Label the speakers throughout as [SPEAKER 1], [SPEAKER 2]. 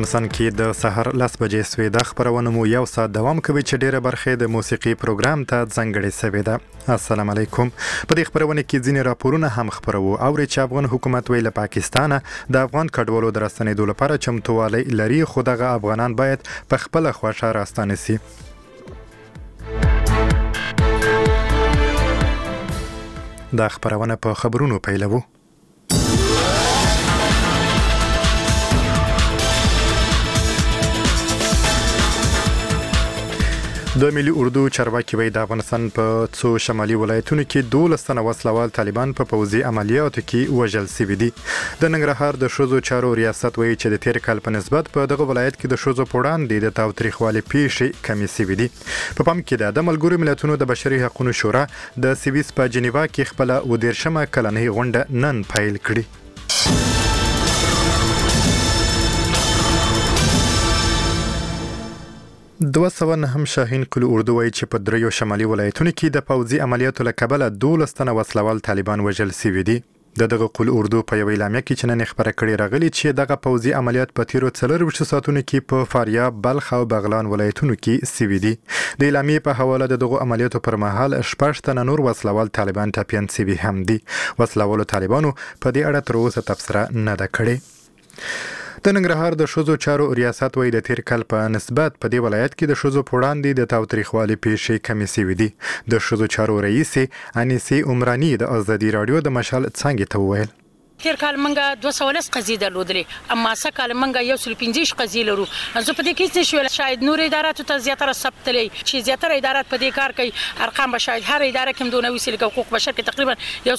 [SPEAKER 1] افغانستان کې د سحر 10 بجې سوي د خبرونه مو یو ساعت دوام کوي چې ډیره برخه د موسیقي پروګرام ته ځانګړې سوي ده. السلام علیکم. په دې خبرونه کې ځینې راپورونه هم خبرو او چې افغان حکومت ویل پاکستان د افغان کډوالو د راستنېدو لپاره چمتووالی لري، خو دغه افغانان باید په خپل خوښه راستانه سي. دا خبرونه په خبرونو پیلوو. د ملي اردو چارواکي وایي د افغانستان په څو شمالي ولایتونو کې 12 تنه وسلوال طالبان په پوځي عملیاتو کې وژل شوي دي. د ننګرهار د ښځو چارو ریاست وایي چې د تیر کال په نسبت په دغه ولایت کې د ښځو په وړاندې د تاوتریخوالي پیښې کمې شوي دي. په پام کې د ملګرو ملتونو د بشري حقوقو شورا د سویس په جنیوا کې خپل 19 کلنۍ غونډه نن پیل کړې. 209 شاهین قل اردو وایي چې په دریو شمالي ولایتونو کې د پوځي عملیاتو له کبله 12 تنه وسلوال طالبان وژل شوي دي. دغه قل اردو په یو اعلامیه کې چې نن خبره کړې راغلي چې دغه پوځي عملیات په تیرو 24 ساعتونو کې په فاریاب، بلخ او بغلان ولایتونو کې شوي دي. د اعلامیې په حواله دغه عملیاتو پر مهال 6 تنه نور وسلوال طالبان ټپیان شوي هم دي. وسلوالو طالبانو په دې اړه تر اوسه تبصره نه ده کړې. د ننګرهار د ښځو چارو ریاست وایي د تیر کال په نسبت په دې ولایت کې د ښځو په وړاندې د تاوتریخوالي پیښې کمې شوي دي. د ښځو چارو رئیس انیسي عمراني د ازادي رادیو د مشال څنګه ته وویل:
[SPEAKER 2] تیر کال منګه 210 قضیې درلودلې، اما سکه منګه 115 قضیې لرو. زه په دې کې څه شویل شاید نور ادارات ته زیاتره ثبتلې چې زیاتره ادارات په دې کار کوي. ارقام به شاید هر اداره کې دونه وسیل حقوق بشر کې تقریبا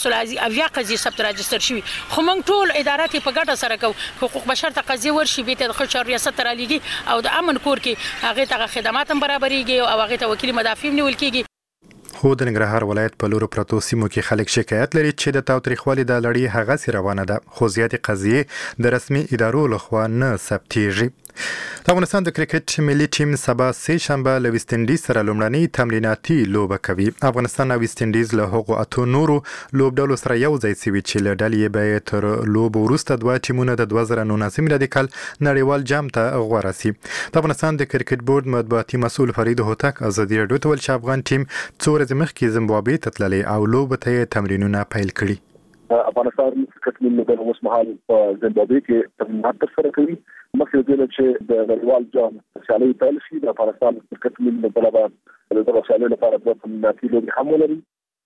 [SPEAKER 2] 180 قضیې ثبت راجستر شوي، خو موږ ټول ادارات په ګډه سره کوو. حقوق بشر ته قضیې ورشي به ته د ریاست تر لیږي او د امن کور کې هغه ته خدمات هم برابرېږي او هغه ته وکیل مدافع نیول کېږي. خو د ننګرهار ولایت په لورو پرتو سیمو کې خلک شکایت لري چې د تاوتریخوالي د لړۍ هغه سي روانه ده، خو زیاتې قضیې د رسمي ادارو لخوا نه ثبتېږي. د افغانستان د کرکټ ملي ټیم سبا سه شنبه له ویسټ انډیز سره لومړنۍ تمریناتي لوبه کوي. افغانستان او ویسټ انډیز له هغو اتو نورو لوبډلو سره یو ځای شوي چې له ډلې به تر لوبو وروسته دوه ټیمونه د 2019 میلادي کال نړیوال جام ته غوره شي. د افغانستان د کرکټ بورډ مطبوعاتي مسؤل فرید هوتک ازادي رادیو ته ویل چې افغان ټیم څو ورځې مخکې زیمبابوې ته تللی او لوبه ته تمرینونه پیل کړي.
[SPEAKER 3] افغانستان کرکټ ملي د اوس مهال په زیمبابوې کې تمرینات ترسره کوي. مخکې دې چې د نړیوال جام سیالۍ پیل شي، د افغانستان کرکټ ملي د بلبات د دغه سیالۍ لپاره د تمریناتي لوبې هم ولري.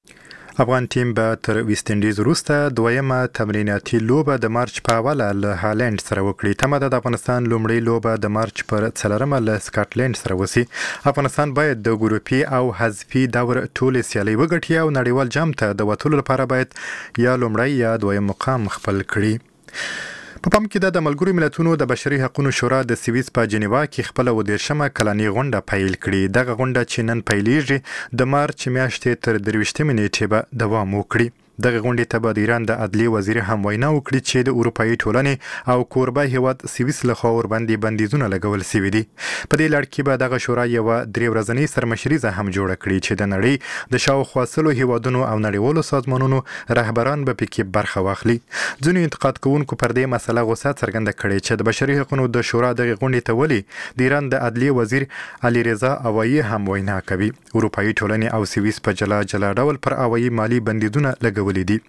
[SPEAKER 1] افغان ټیم به تر ویسټ انډیز وروسته دویمه تمریناتي لوبه د مارچ په اوله له هالند سره وکړي. تمه ده د افغانستان لومړی لوبه د مارچ پر 4مه له سکاټلند سره وسی. افغانستان باید د ګروپي او حذفي دور ټولې سیالۍ وګټي او نړیوال جام ته د وتلو لپاره باید یا لومړی یا دویم مقام خپل کړي. په پام کې د ملګرو ملتونو د بشري حقوقو شورا د سویس په جنیوا کې خپل 19 کلنۍ غونډه پیل کړې. دغه غونډه چې نن پیلېږي د مارچ میاشتې تر 23 نیټې به دوام وکړي. دغه غونډې ته به د ایران د عدلیې وزیر هم وینا وکړي چې د اروپایي ټولنې او کوربه هیواد سویس لخوا ورباندې بندیزونه لګول شوي دي. په دې لړ کې به دغه شورا یوه 3 ورځنۍ سرمشریزه هم جوړه کړي چې د نړۍ د شاوخوا 100 هیوادونو او نړیوالو سازمانونو رهبران به پکې برخه واخلي. ځینو انتقاد کوونکو پر دې مسله غوسه څرګنده کړې چې د بشري حقوقو د شورا دغه غونډې ته ولي د ایران د عدلیې وزیر علیرضا اوایی هم وینا کوي. اروپایي ټولنې او سویس په جلا جلا ډول پر اوایی مالی بندیزونه لګولي دي.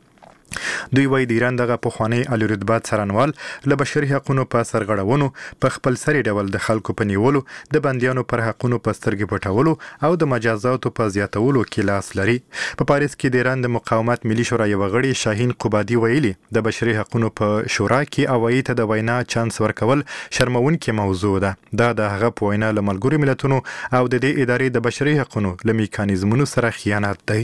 [SPEAKER 1] دوی وایي د ایران دغه پخوانی عالی رتبه څارنوال له بشري حقوقو په سرغړونو په خپل سری ډول د خلکو په نیولو، د بندیانو پر حقوقو په سترګې پټولو او د مجازاتو په زیاتولو کې لاس لري. په پاریس کې د ایران د مقاومت ملي شورا یو غړي شاهین قبادي ویلي د بشري حقوقو په شورا کې اوایی ته د وینا چانس ورکول شرمونکې موضوع ده. دا د هغه په وینا له ملګرو ملتونو او د دې ادارې د بشري حقوقو له میکانیزمونو سره خیانت دی.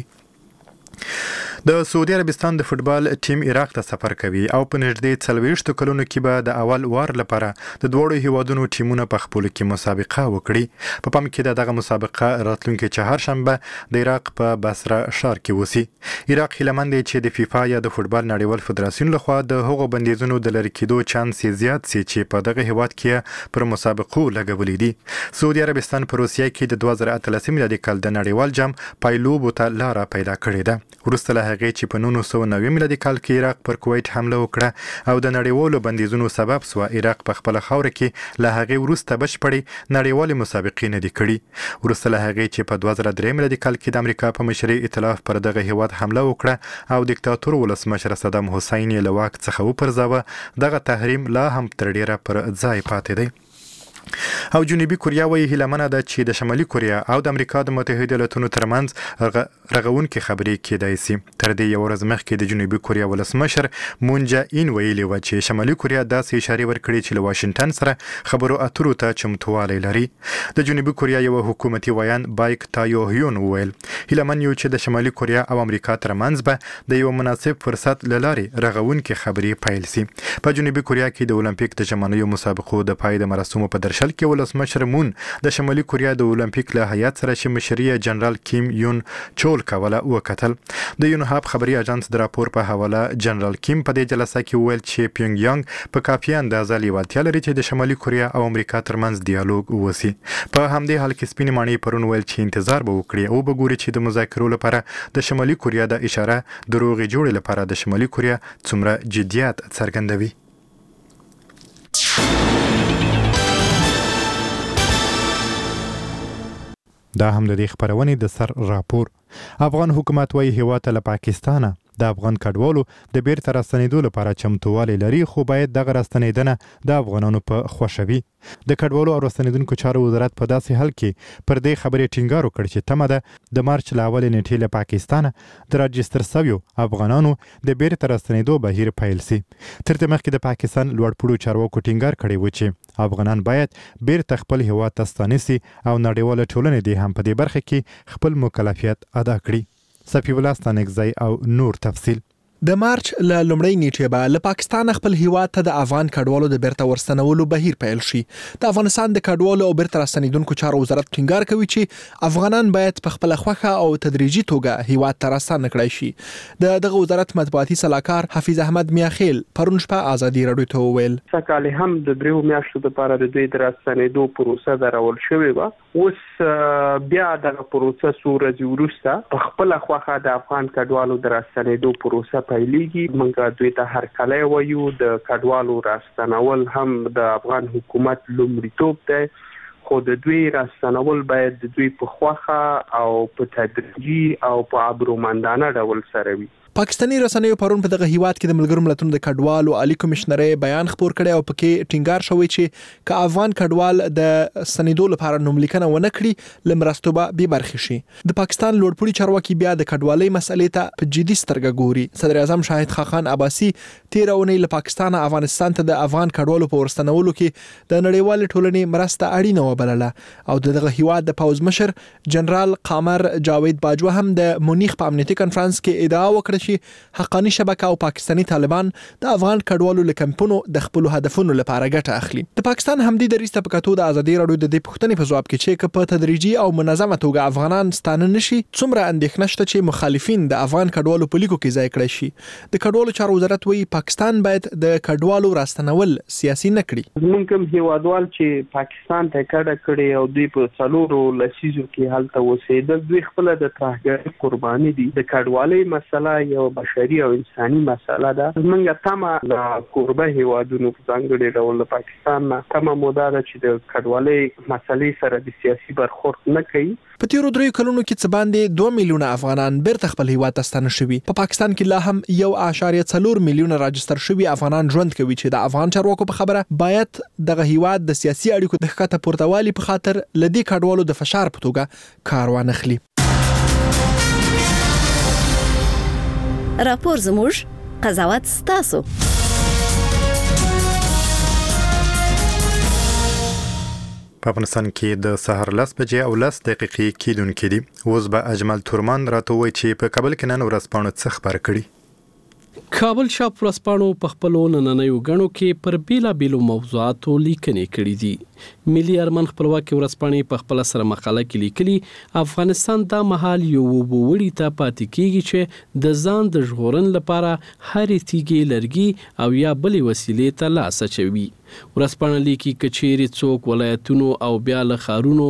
[SPEAKER 1] د سعودي عربستان د فوتبال ټیم عراق ته سفر کوي او په نږدې 40 کلونو کې به د اول وار لپاره د دوړو هیوادونو ټیمونه په خپل کې مسابقه وکړي. په پام کې دغه مسابقه راتلونکي چهارشنبه د عراق په بصره ښار کې وسی. عراق هیلمند دی چې د فیفا یا د فوتبال نړیوال فدراسیون لخوا د هغو بندیزونو د لری کېدو چانس زیات سي چې په دغه هیواد کې پر مسابقو لګولې دي. سعودي عربستان په روسیه کې د 2018 میلادي کال د نړیوال جام پایلوبو ته لار پیدا کړې ده. وروسته له هغې چې په 1990 میلادي کال کې عراق پر کویت حمله وکړه او د نړیوالو بندیزونو سبب سوه عراق په خپله خاوره کې له هغې وروسته بشپړې نړیوالې مسابقې نه دي کړي. وروسته له هغې چې په 2003 میلادي کال کې د امریکا په مشرۍ ائتلاف پر دغه هیواد حمله وکړه او دیکتاتور ولسمشر صدام حسین یې له واک څخه وپرځاوه، دغه تحریم لا هم تر ډیره پر ځای پاتې دی. او جنوبي کوریا وایي هیلهمنه ده چې د شمالي کوریا او د امریکا د متحده ایالاتونو ترمنځ رغونکې خبرې کېدای شي. تر دې یو ورځ مخکې د جنوبي کوریا ولسمشر مون جا این ویلي و چې شمالي کوریا داسې اشارې ورکړي چې له واشنګټن سره خبرو اترو ته چمتوالی لري. د جنوبي کوریا یو حکومتي ویان بایک تایو هیون وویل هیلهمن یو چې د شمالي کوریا او امریکا ترمنځ به د یو مناسب فرصت له لارې رغونکې خبرې پیل شي. په جنوبي کوریا کې د اولمپیک د ژمنیو مسابقو د پای د مراسمو په درشل کې ولسمشر مون د شمالي کوریا د اولمپیک له هیات سره چې مشري جنرال کیم یون چول کوله وکتل. د یونهاب خبري اژانس د راپور په حواله جنرال کیم په دې جلسه کې ویل چې پیونګ یانګ په کافي اندازه لیوالتیا لري چې د شمالي کوریا او امریکا ترمنځ ډیالوګ وسی. په همدې حال کې سپینې ماڼۍ پرون ویل چې انتظار به وکړي او به ګوري چې د مذاکرو لپاره د شمالي کوریا د اشاره دروغې جوړې لپاره د شمالي کوریا څومره جديت څرګندوي. دا هم د دې خبرونې د سر راپور. افغان حکومت وايي هیواد له پاکستانه د افغان کډوالو د بیرته راستنېدو لپاره چمتووالی لري، خو باید دغه راستنېدنه د افغانانو په خوښوي. د کډوالو او راستنېدونکو چارو وزارت په داسې حال کې پر دې خبرې ټینګار وکړ چې تمه ده د مارچ له اولې نیټې له پاکستانه د راجستر شویو افغانانو د بیرته راستنېدو بهیر پیل شي. تر دې مخکې د پاکستان لوړپوړو چارواکو ټینګار کړی و چې افغانان باید بیرته خپل هیواد ته ستانه شي او نړیواله ټولنه دې هم په دې برخه کې خپل مکلفیت ادا کړي. صفی الله ستانکزی او نور تفصیل.
[SPEAKER 4] د مارچ له لومړۍ نیټې به له پاکستان خپل هیواد ته د افغان کډوالو د بیرته ورستنولو بهیر پیل شي. د افغانستان د کډوالو او بیرته راستنیدونکو چارو وزارت ټینګار کوي چې افغانان باید په خپل خوښه او تدریجي توګه هیواد ته راستنه کړای شي. دغه وزارت مطبوعاتي سلاکار حفیظ احمد میاخیل پرون شپه ازادي راډیو ته وویل
[SPEAKER 5] سکهال هم د دریو میاشتو لپاره د دوی د راستنېدو پروسه درول شوې وه. اوس بیا دغه پروسه څو ورځې وروسته په خپله خوښه د افغان کډوالو د راستنېدو پروسه پیلیږي. موږ دوی ته هرکلی وایو. د کډوالو راستنول هم د افغان حکومت لومړیتوب دی، خو د دوی راستنول باید د دوی په خوښه او په تدریجي او په ابرومندانه ډول سره وي.
[SPEAKER 4] پاکستاني رسنیو پرون په دغه هیواد کې د ملګرو ملتونو د کډوالو عالی کمشنرۍ بیان خپور کړی او پکې ټینګار شوی چې که افغان کډوال د سندو لپاره نوملیکنه ونه کړي لمرستو به بې برخې شي. د پاکستان لوړپوړي چارواکي بیا د کډوالۍ مسلې ته په جدي سترګه ګوري. صدر اعظم شاهد خاقان عباسي تیر اونۍ له پاکستان افغانستان ته د افغان کډوالو په ورستنولو کې د نړیوال ټولنې مرسته اړینه وبلله او دغه هیواد د پوز مشر جنرال قمر جاوید باجوه هم د مونیخ په امنیتي کانفرنس کې ادعا وکړه چې حقانی شبکه او پاکستانی طالبان د افغان کډوالو لکمپونو د خپل هدفونو لپاره ګټه اخلي. د پاکستان همدې دریسته په کتو د ازادي راډیو د دې پوښتنې په ځواب کې چې په تدریجي او منظمه توګه افغانان ستانه نشي څومره اندېښنه شته چې مخالفین د افغان کډوالو په لیکو کې ځای کړی شي. د کډوالو چارو وزارت وایي پاکستان باید د کډوالو راستنول سیاسي نه کړي.
[SPEAKER 5] زموږ کوم هیوادوال چې پاکستان ته کډه کړي او دوی په څلورو لسیزو کې هلته اوسېدل، دوی خپل د ترهګرۍ قرباني دي. د کډوالۍ مسله یو بشري او انساني مسله ده. موږ تمه د قربه هیوادونو په ځانګړي ډول د پاکستان نه تمه موده ده چې د کډوالۍ مسلې سره د سیاسي برخورد نه کوي.
[SPEAKER 4] په تیرو 3 کلونو کې څه باندې 2 میلیونه افغانان بیرته خپل هیواد ته ستانه شوي. په پاکستان کې لا هم 1.4 میلیونه راجستر شوي افغانان ژوند کوي چې د افغان چارواکو په خبره باید دغه هیواد د سیاسي اړیکو د ښکته پورتوالي په خاطر لدی کډوالو د فشار په توګه کار وانخلي.
[SPEAKER 6] راپور زموږ، قضاوت ستاسو.
[SPEAKER 1] په افغانستان کې د سهار 10 بجې او 10 دقیقې کېدونکې دي. اوس به اجمل تورمان راته وایي چې په کابل کې نن ورځپاڼو څه خبر کړي.
[SPEAKER 7] کابل شاپ ورځپاڼو په خپلو نننیو غڼو کې پر بیلابیلو موضوعاتو لیکنې کړې دي. ملي ارمان خپلواکي ورځپاڼې په خپل سره مقاله کې لیکلي افغانستان د محل یو وړي ته پاتې کیږي چې د ځان د ژغورن لپاره هرې تیږې لرګي او یا بلې وسیلې ته لاس اچوي. ورځپاڼه لیکي کچېرې څوک ولایتونو او بیا له ښارونو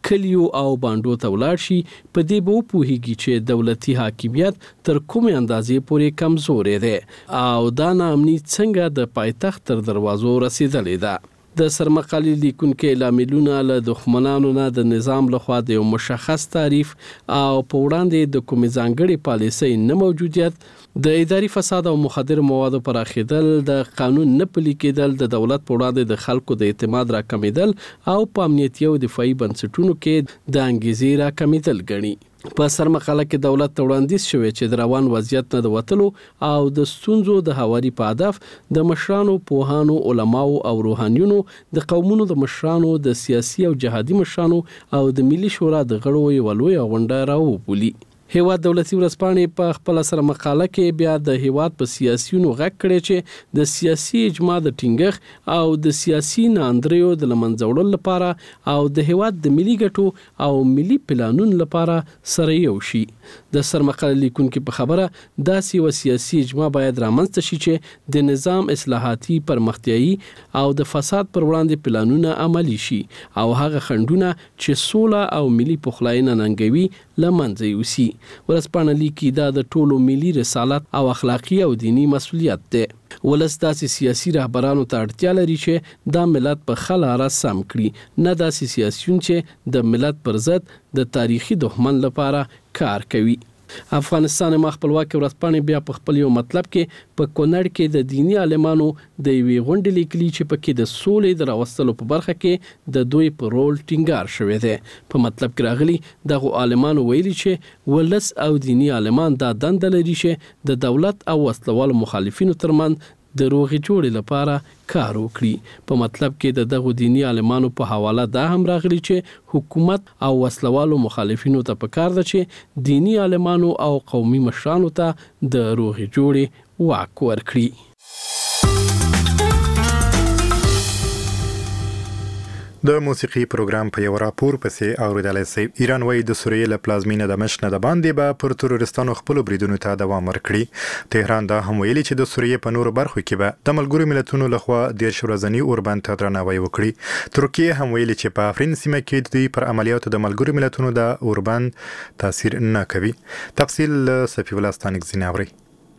[SPEAKER 7] کلیو او باندو ته ولاړ شي په دې به وپوهیږي چې دولتي حاکمیت تر کومې اندازې پورې کمزورې ده او دا ناامني څنګه د پایتخت تر دروازو رسیدلې ده. د سرمقالې لیکونکو لاملونه له دښمنانو نه د نظام لخوا د یو مشخص تعریف او په وړاندې د کومې ځانګړې پالیسۍ نه موجودیت، د اداري فساد او مخدر موادو پراخېدل، د قانون نه پلي کېدل، د دولت په وړاندې د خلکو د اعتماد راکمېدل او په امنیتي او دفاعي بنسټونو کې د انګیزې راکمېدل ګڼي. په سرمقاله کې دولت ته وړاندیز شوی چې د روان وضعیت نه د وتلو او د ستونزو د هواري په هدف د مشرانو، پوهانو، علماو او روحانیونو، د قومونو د مشرانو، د سیاسي او جهادي مشرانو او د ملي شورا د غړو یوه لویه غونډه راوبولي. هیواد دولتي ورځپاڼې په خپل سره مقاله کې بیا د هیواد په سیاسيونو غږ کړی چې د سیاسي اجماع د ټینګښت او د سیاسي ناندریو د لمنځه وړلو لپاره او د هیواد د ملي ګټو او ملي پلانونو لپاره سره یو شي. د سرمقاله لیکونکو په خبره داسې یو سیاسي اجماع باید رامنځته شي چې د نظام اصلاحاتي، پرمختیایي او د فساد پر وړاندې پلانونه عملي شي او هغه خنډونه چې سوله او ملي پخلاینه ننګوي لمنځه یوسي. ورځپاڼه لیکي دا د ټولو ملي رسالت او اخلاقی او دینی مسؤلیت دی. ولس داسې سیاسي رهبرانو ته اړتیا لري چې دا ملت په خل لاره سم کړي، نه داسې سیاسيون چې د ملت پر ضد د تاریخي دښمن لپاره کار کوي. افغانستان ما خپلواکي ورځپاڼې بیا په خپل یو مطلب کې په کونړ کې د دینی عالمانو د یوې غونډې لیکلي چې پکې د سولې د راوستلو په برخه کې د دوی په رول ټینګار شوی دی. په مطلب کې راغلي دغه عالمانو ویلي چې ولس او دینی عالمان دا دنده لري چې د دولت او وسلوالو مخالفینو ترمنځ د روغې جوړې لپاره کار وکړي. په مطلب کې د دغه دینی عالمانو په حواله دا هم راغلي چې حکومت او وسلوالو مخالفینو ته پکار ده چې دینی عالمانو او قومي مشرانو ته د روغې جوړې واک ورکړي.
[SPEAKER 1] د موسیقي پروګرام په یو راپور پسې اوریدلای شئ. ایران وايي د سوریې له پلازمینه دمشق نه د باندې به پر تروریستانو خپل بریدونو ته دوام ورکړي. تهران دا هم ویلي چې د سوریې په نورو برخو کې به د ملګرو ملتونو لخوا 10 ورځنی اوربند ته درناوی وکړي. ترکیه هم ویلي چې په افرین سیمه کې د دوی پر عملیاتو د ملګرو ملتونو د اوربند تاثیر نه کوي. تفصیل صفی الله ستانک زیناوري.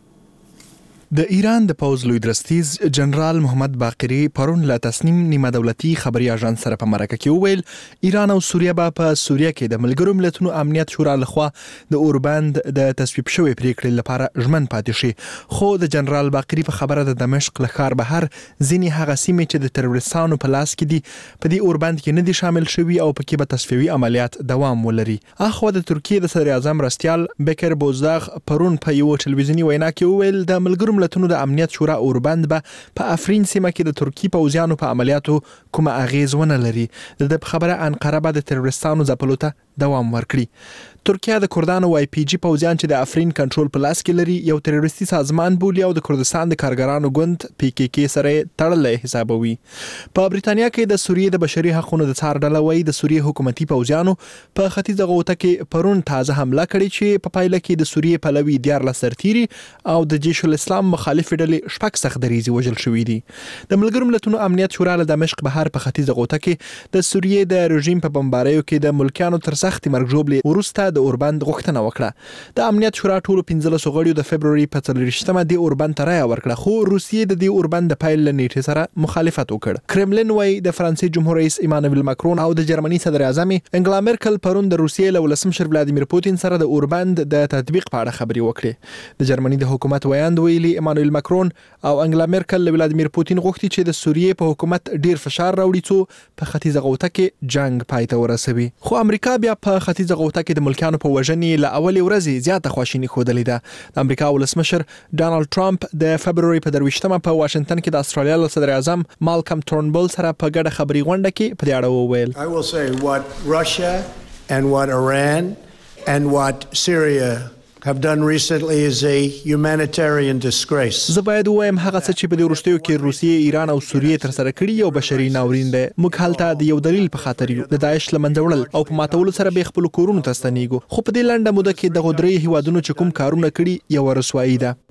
[SPEAKER 4] د ایران د پوز لوی درستیز جنرال محمد باقری پرون له تسنیم نیمه دولتي خبري اژانس سره په مرکه کې وویل ایران او سوریه په سوریه کې د ملګرو ملتونو امنیت شورا لخوا د اوربند د تصویب شوی پریکړې لپاره ژمن پاتې شي. خو د جنرال باقری په خبره د دمشق له ښار بهر ځینی هغه سیمې چې د تروریستانو په لاس کې دي په دې اوربند کې نه دي شامل شوي او پکې به تصفیوي عملیات دوام ولري. اخو د ترکیه د صدر اعظم رستیال بکر بوزداغ پرون په یو ټلویزیونی وینا کې وویل د ملګرو ملتونو د امنیت شورا اوربند به په افرین سیمه کې د ترکی پوځیانو په عملیاتو کومه اغیز ونه لري. د خبره انقره به د تروریستانو ځپلو ته دوام ورکړي. ترکیه د کردانو وای پی جی پوځیان چې د افرین کنټرول په لاس کې لري یو تروریستي سازمان بولي او د کردستان د کارګرانو ګوند پی کی کی سره تړلې حسابوي. په بریتانیا کې د سوریې د بشري حقوقو د څار ډله وای د سوریې حکومتي پوځیانو په ختیځ غوټه کې پرون تازه حمله کړې چې په پایله کې د سوریې پلوي 14 سرتیري او د جیش الاسلام مخالف ډلې شپږ سختدریزي وژل شوې دي. د ملګرو ملتونو امنیت شورا له دمشق بهر په ختیځ غوټه کې د سوریې د رژیم په بمباریو کې د ملکیانو تر سختي مرګ ژوبلې ورسته د اوربند غوښتنه وکړه. د امنیت شورا ټولو 15 غړیو د فبرवरी په 30مه د اوربند ته رایه ورکړه خو روسیې د دې اوربند د پایل نیټه سره مخالفت وکړ. کرملین وايي د فرانسې جمهور رئیس ایمانوئل ماکرون او د جرمني صدر اعظم انګلا مرکل پرون د روسیې له ولسمشر ولادیمیر پوتین سره د اوربند د تطبیق په اړه خبري وکړي. د جرمني د حکومت ویاند ویلي ایمانوئل ماکرون او انګلا مرکل له ولادیمیر پوتین غوښتي چې د سوریې په حکومت ډیر فشار راوړي څو په ختیځ غوټه کې جنگ پای ته ورسوي. خو امریکا بیا په ختیځ غوټه کې د ملکیانو په وژنې له اولې ورځې زیاته خواشیني ښودلې ده. د امریکا ولسمشر ډانلډ ټرمپ د فبرवरी په 23مه په واشنگټن کې د استرالیا له صدر اعظم مالکم تورنبل سره په ګډه خبري غونډه کې په دې اړه وویل.
[SPEAKER 8] I will say what Russia and what Iran and what Syria have done recently is a humanitarian disgrace.
[SPEAKER 4] زه باید وایم هغه څه چې په دې وروستیو کې روسیې، ایران او سوریې تر سره کړي یو بشري ناورین دی. موږ هلته د یو دلیل په خاطر یو د داعش لمنځه وړل او په ماتولو سره به خپل کورونو ته ستنېږو. خو په دې لنډه موده کې د غدري هیوادونو چې کوم کارونه کړي یو رسوایی ده.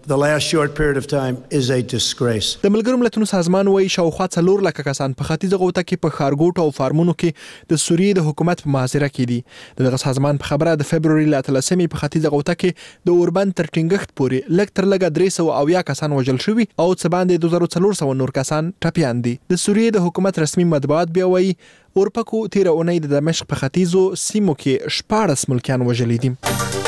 [SPEAKER 8] the last short period of time is a disgrace.
[SPEAKER 4] د ملګرو ملتونو سازمان وایي شاوخوا 4 لک کسان په ختیځه غوطه کې په ښارګوټو او فارمونو کې د سوریې د حکومت په محاصره کې دي. دغه سازمان په خبره د فبروري ل 13 په ختیځه غوطه کې د اوربند تر ټینګښت پورې لږ تر لږه 300 کسان وژل شوي او څه باندې 2400 نور کسان ټپیان دي. د سوریې د حکومت رسمي مطبوعات بیا وایي اورپکو تیر اونۍ د دمشق په ختیځو سیمو کې 14 ملکیان وژلي دي.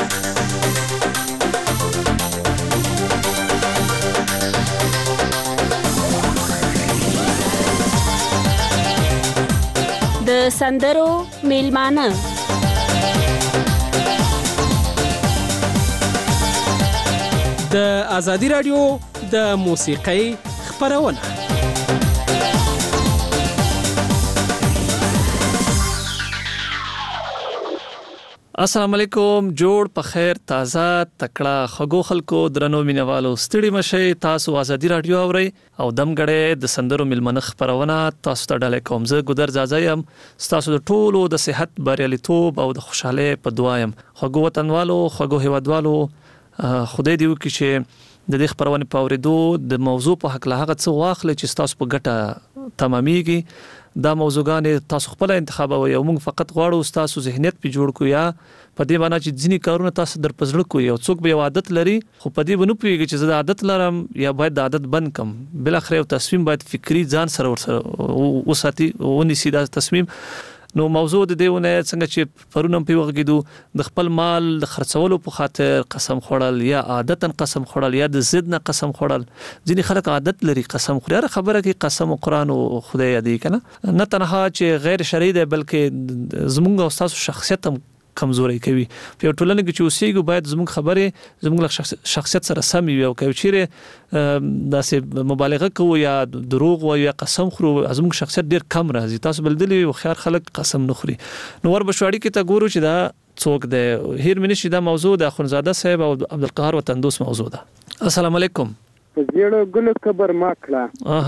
[SPEAKER 9] د سندرو میلمانه
[SPEAKER 7] د ازادي رادیو د موسیقۍ خبرونه. السلام علیکم، جوړ په خیر، تازه تکړه خغو خلکو درنو مینوالو ستړي مشي. تاسو ازادي رادیو اورئ او دمګړې د سندرو ملمنه خبرونه تاسو ته ډالې کوم. زه ګودر زازایم، تاسو د ټولو د صحت بریالیتوب او د خوشاله په دعایم. خغو وطنوالو، خغو هیوادوالو، خدای دې وکړي چې د دې خبرونه په اوریدو د موضوع په حق له هغه څه واخلي چې تاسو په ګټه تمامېږي. دا موضوعګان تاسو خپل انتخاب او موږ فقط غواړو تاسو ذهنیت په جوړ کو، یا په دې باندې چې ځینی کارونه تاسو در پزړه کو، یو څوک به عادت لري خو په دې ونه پیږي چې زه د عادت لرم یا باید د عادت بند کم. بل اخر یو تصمیم باید فکری ځان سره ورسره وساتي ونیسي دا تصمیم. نو موضوع د دیونه څنګه چې پرونم په وغږیدو د خپل مال د خرڅولو په خاطر قسم خوړل یا عادتاً قسم خوړل یا د ضد نه قسم خوړل. ځینې خلک عادت لري قسم خوري، هر خبره کې قسم او قرآن او خدای یادې کنه. نه تنها چې غیر شرعي ده بلکې زموږ او تاسو شخصیت هم کمزوري کوي. په ټولنه کې چې اوسېږو باید زموږ خبره زموږ شخصیت سره سم وي، او کوي چیرې داسې مبالغه کوو یا دروغ وایو یا قسم خورو زموږ شخصیت ډیر کم راځي. تاسو بلدلی او خيار خلک قسم نه خوري. نو ور بشواړي کې ته ګورو چې دا څوک دی هیر منشي. دا موضوع د اخونزاده صاحب او عبدالقهار وطندوس موضوع ده. السلام علیکم.
[SPEAKER 5] زیړو ګل کبر ماکړه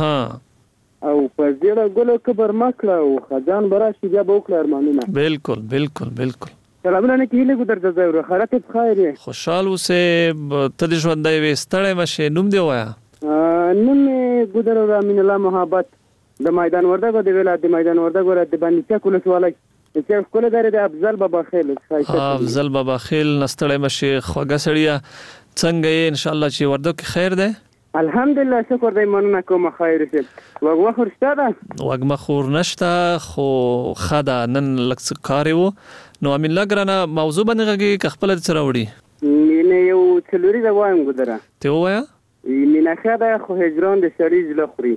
[SPEAKER 5] او په زیړو ګل کبر ماکړه او خزان براشي بیا بوکل ارمانونه. بالکل بالکل بالکل. سلامونه نه کیله ګدر زاوره خیرت بخیر.
[SPEAKER 7] خوشحال اوسه ته د ژوندۍ وستړې مشه. نوم دی وایا؟
[SPEAKER 5] نوم ګدر امین الله محبت د میدان وردګو د ولایت د میدان وردګو د باندې چا کول سوالای چې کول دره د افضل بابا خیل.
[SPEAKER 7] افضل بابا خیل نستړې مشه خوګه سړیا څنګه ان شاء الله چې وردګ کې خیر ده؟
[SPEAKER 5] الحمدلله شکر دی مننه کوم خیر شه. وګ خورشته ده؟
[SPEAKER 7] وګ مخور نشته خو خدا نن لکه کار وو. نو امین الله ګرانه موضوع باندې غږی خپل سره وړي
[SPEAKER 5] مینه یو څلوري دا وایم ګدره
[SPEAKER 7] ته وایا
[SPEAKER 5] مینه خدا خو هجران د شړې زله خوري.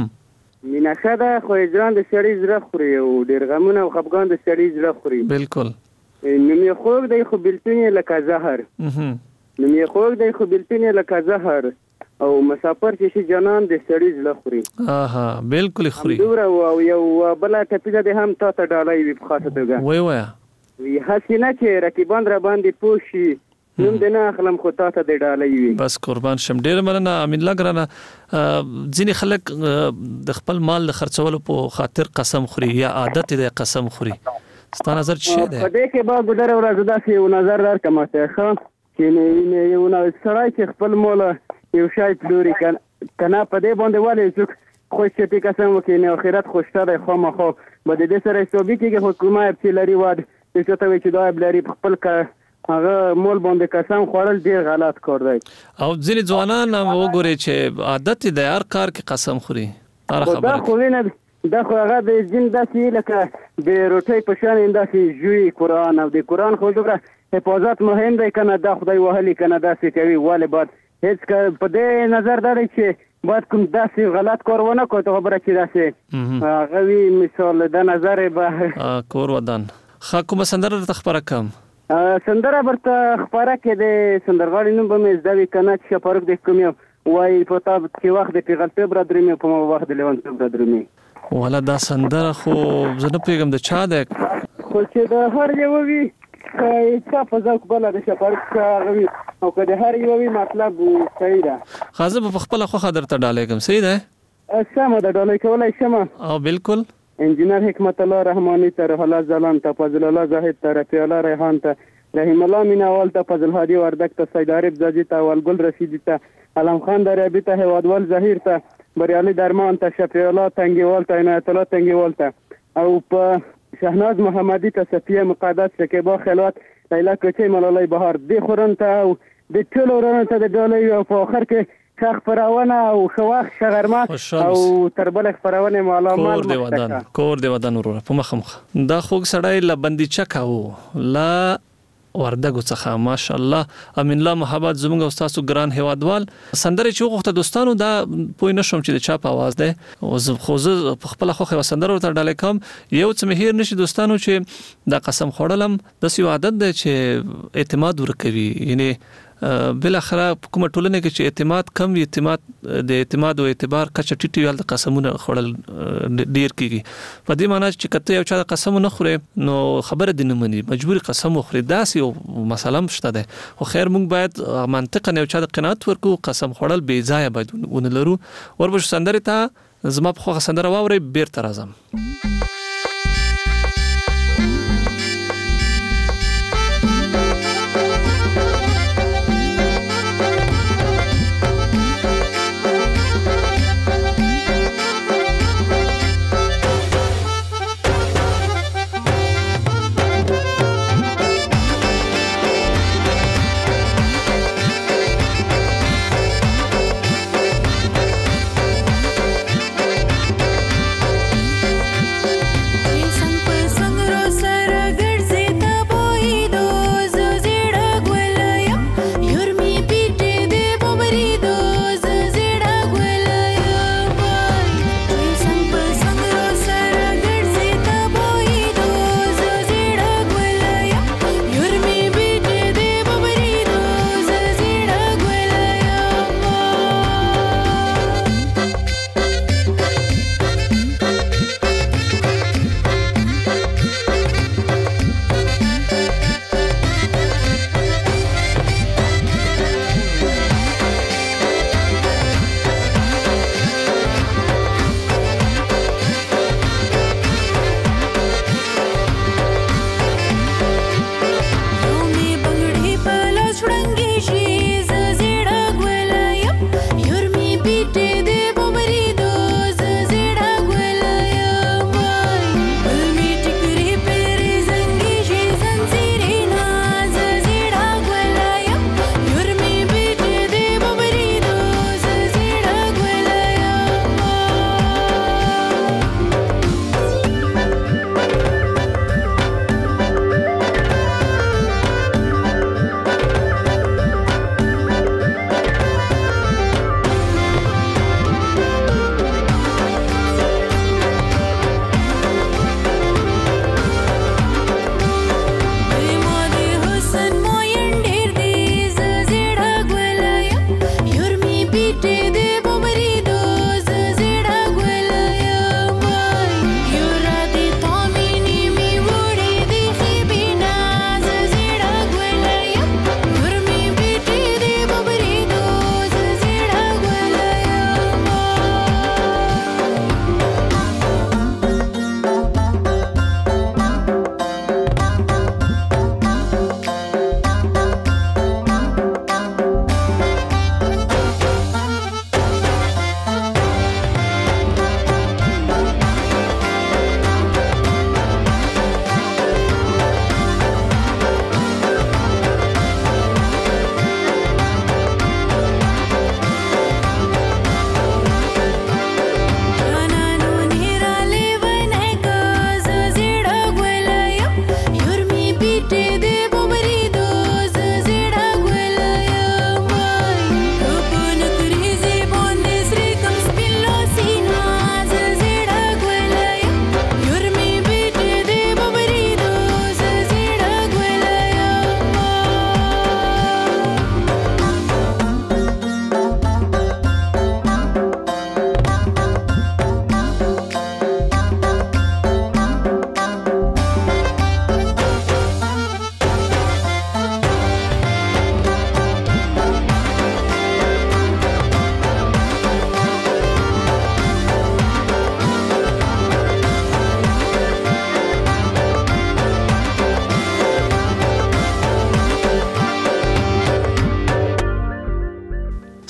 [SPEAKER 5] مینه خدا خو هجران د شړې زله خوري او ډیر غمونه او خفګان د شړې زله خوري.
[SPEAKER 7] بالکل.
[SPEAKER 5] نو می خوګ دی خو بلتونی لکه زهر. نو می خوګ دی خو بلتونی لکه زهر او مسافر چې شي جنان د شړې زله خوري.
[SPEAKER 7] بالکل خوري.
[SPEAKER 5] او یو بل ټپیزه د هم تا ته ډالای وي په خاطر توګه.
[SPEAKER 7] وایا
[SPEAKER 5] وی حسینه چې رقیبان را باندې پوشي نوم دې نه اخلم خو تا ته د ډالۍ وي.
[SPEAKER 7] بس قربان شم. ډیر مننه امین الله ګرانه. ځینې خلک د خپل مال د خرڅولو په خاطر قسم خوري یا عادت دې قسم خوري. ستا نظر څه دی؟
[SPEAKER 5] په دې کې به ګدر ورځ داسې یو نظر درکم ته چې نه یو سړی چې خپل مال یو شای پلوري کنه په دې باندې والي څوک خوش چې قسم وکړي نه اخرت خوشته ده خامخا به دې سره حسابي کې حکومت چې لري واد چې ته وی چې دا بلری خپل هغه مول باندې قسم خوړل ډیر غلط کار دی.
[SPEAKER 7] او ځینې ځوانان وګوري چې عادت د هر کار کې قسم خوري.
[SPEAKER 5] دا خو نه دا خو هغه د جن داسې لکه د روټي په شان انداسې جوړي قرآن او د قرآن خو دغه حفاظت مهم دی کنه دا خدای وهلي کنه داسې کوي والی بعد هیڅ په دې نظر داري چې باید کوم داسې غلط کار ونه کوي ته خبره چې داسې هغه وی مثال د نظر به
[SPEAKER 7] کور ودان. کومه سندره ته خبره کوم؟
[SPEAKER 5] سندره برته خبره کې د سندرغاړي نوم به مې زده وي کنه چې شپارک د کوم وای په تاب کې وخت د پیغلته برادرې مې په وخت د لیوانته برادرې مې
[SPEAKER 7] ولا دا سندره خو زه نه پیغام د چا ده
[SPEAKER 5] خو چې د هر یو وی چې په ځاک بل د شپارک غوي او که د هر یو وی مطلب صحیح ده.
[SPEAKER 7] خازه په خپل خو خدر ته ډالې کوم صحیح ده؟
[SPEAKER 5] سم ده ډالې کولای شم.
[SPEAKER 7] او بالکل.
[SPEAKER 5] انجینر حکمت الله رحمانی ته رحلا زلان ته فضل الله زاهد ته رفیع الله ریحان ته رحیم الله میناوال ته، فضل هادي وردک ته، سید عارف زاجي ته، ولګل رشیدي ته، علم خان دریابي ته، هیوادوال ظهیر ته، بریالي درمان ته، شفیع الله تنگیوال ته، عنایت الله تنگیوال ته، او په شهناز محمدي ته، صفیه مقدس، شکیبا خلوت، لیلا کوچی، ملالۍ بهار، د خورن ته او د ټولو ورونو ته د ډالۍ، او په اخر کې ښه خپرونه او ښه وخت، ښه غرمه او تر بلې خپرونې مالامال مخته
[SPEAKER 10] کور د وطن وروره په مخ دا خوږ سړی له بندیچه کاوه لا وردګو څخه ماشاءالله امین الله محبت زموږ او تاسو ګران هیوادوال سندره چې وغوښته دوستانو دا پوه نه شوم چې د چا په आवाज ده او خو زه په خپل خوخه سندره ورته ډالې کوم یو څه مهیر نشي دوستانو چې دا قسم خوړلم د سیو عادت ده چې اعتماد ورکوي یعنی بل اخره کومه ټولنه کې چې اعتماد کم وي د اعتماد او اعتبار کچه ټیټي ول د قسمونه خړل ډیر کیږي په دې معنی چې کته یو چا د قسم نه خوري نو خبره دي نه مني مجبور قسم خوري داسې یو مسله مشته ده خو خیر موږ باید منطقا یو چا د قناعت ورکو قسم خړل بې ځای باید ونلرو وربش سندره ته زما په خو سندره واوري بیرته راځم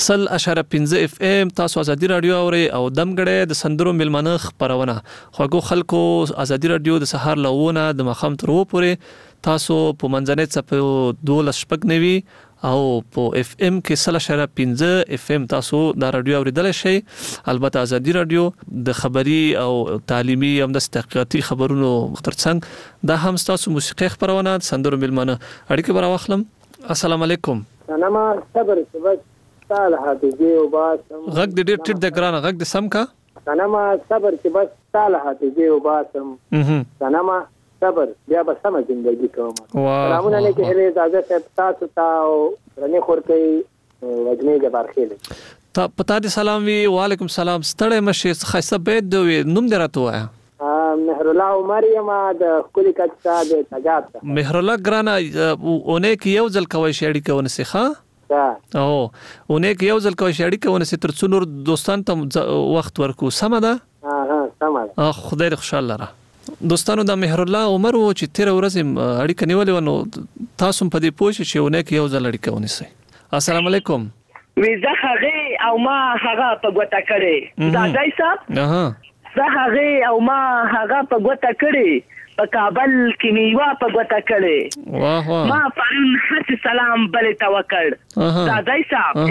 [SPEAKER 10] 100.5 اف ام تاسو ازادي رادیو اوري او دمګړې د سندرو ملمنه خبرونه خوګو خلکو ازادي رادیو د سهار لونه د مخام تر و پورې تاسو په منځنۍ صفه 12.9 او په اف ام کې 100.5 اف ام تاسو د رادیو اوریدل شي. البته ازادي رادیو د خبري او تعلیمي او د تحقیقاتي خبرونو ترڅنګ دا هم تاسو موسیقي خبرونه سندرو ملمنه اړیکه براوخلم. السلام علیکم.
[SPEAKER 11] سلام صبر صبر تعال حافظي وباسم
[SPEAKER 10] غږ د ډېر ټیټ د ګران غږ د سم کا
[SPEAKER 11] سلام صبر چې بس تعال حافظي وباسم سلام صبر بیا به سم ژوندۍ کوم. سلامونه نه کې هلي اجازه ته تاسو ته رني خورکې وجنې جبار خېل
[SPEAKER 10] ته پتا دي سلام وی وعلیکم سلام ستړی مشه خاصه بيد دوی نوم درته وایا
[SPEAKER 11] مهر الله مریم د خولي کچا د تجات
[SPEAKER 10] مهر الله ګرانا اونې کې یو ځل کوي شېړی کوي ښه او اونې کې یو ځل کوي شېړی کوي تر څو نور دوستان ته وخت ورکو سم ده
[SPEAKER 11] سم ده
[SPEAKER 10] خدای دې خوشاله را دوستانو د مهر الله عمر و چې تیر ورځ اړیکه نیولې ونه تاسو په دې پوښتنه چې اونې کې یو ځل اړیکه ونیسئ. السلام علیکم.
[SPEAKER 12] وی زه هغه او ما هغه په ګوته کړې دا ځای صاحب زه هغه او ما هغه په ګوته کړې په کابل کې میوا په ګوته کړې
[SPEAKER 10] واه واه
[SPEAKER 12] ما پرون حس سلام بل توکل دا ځای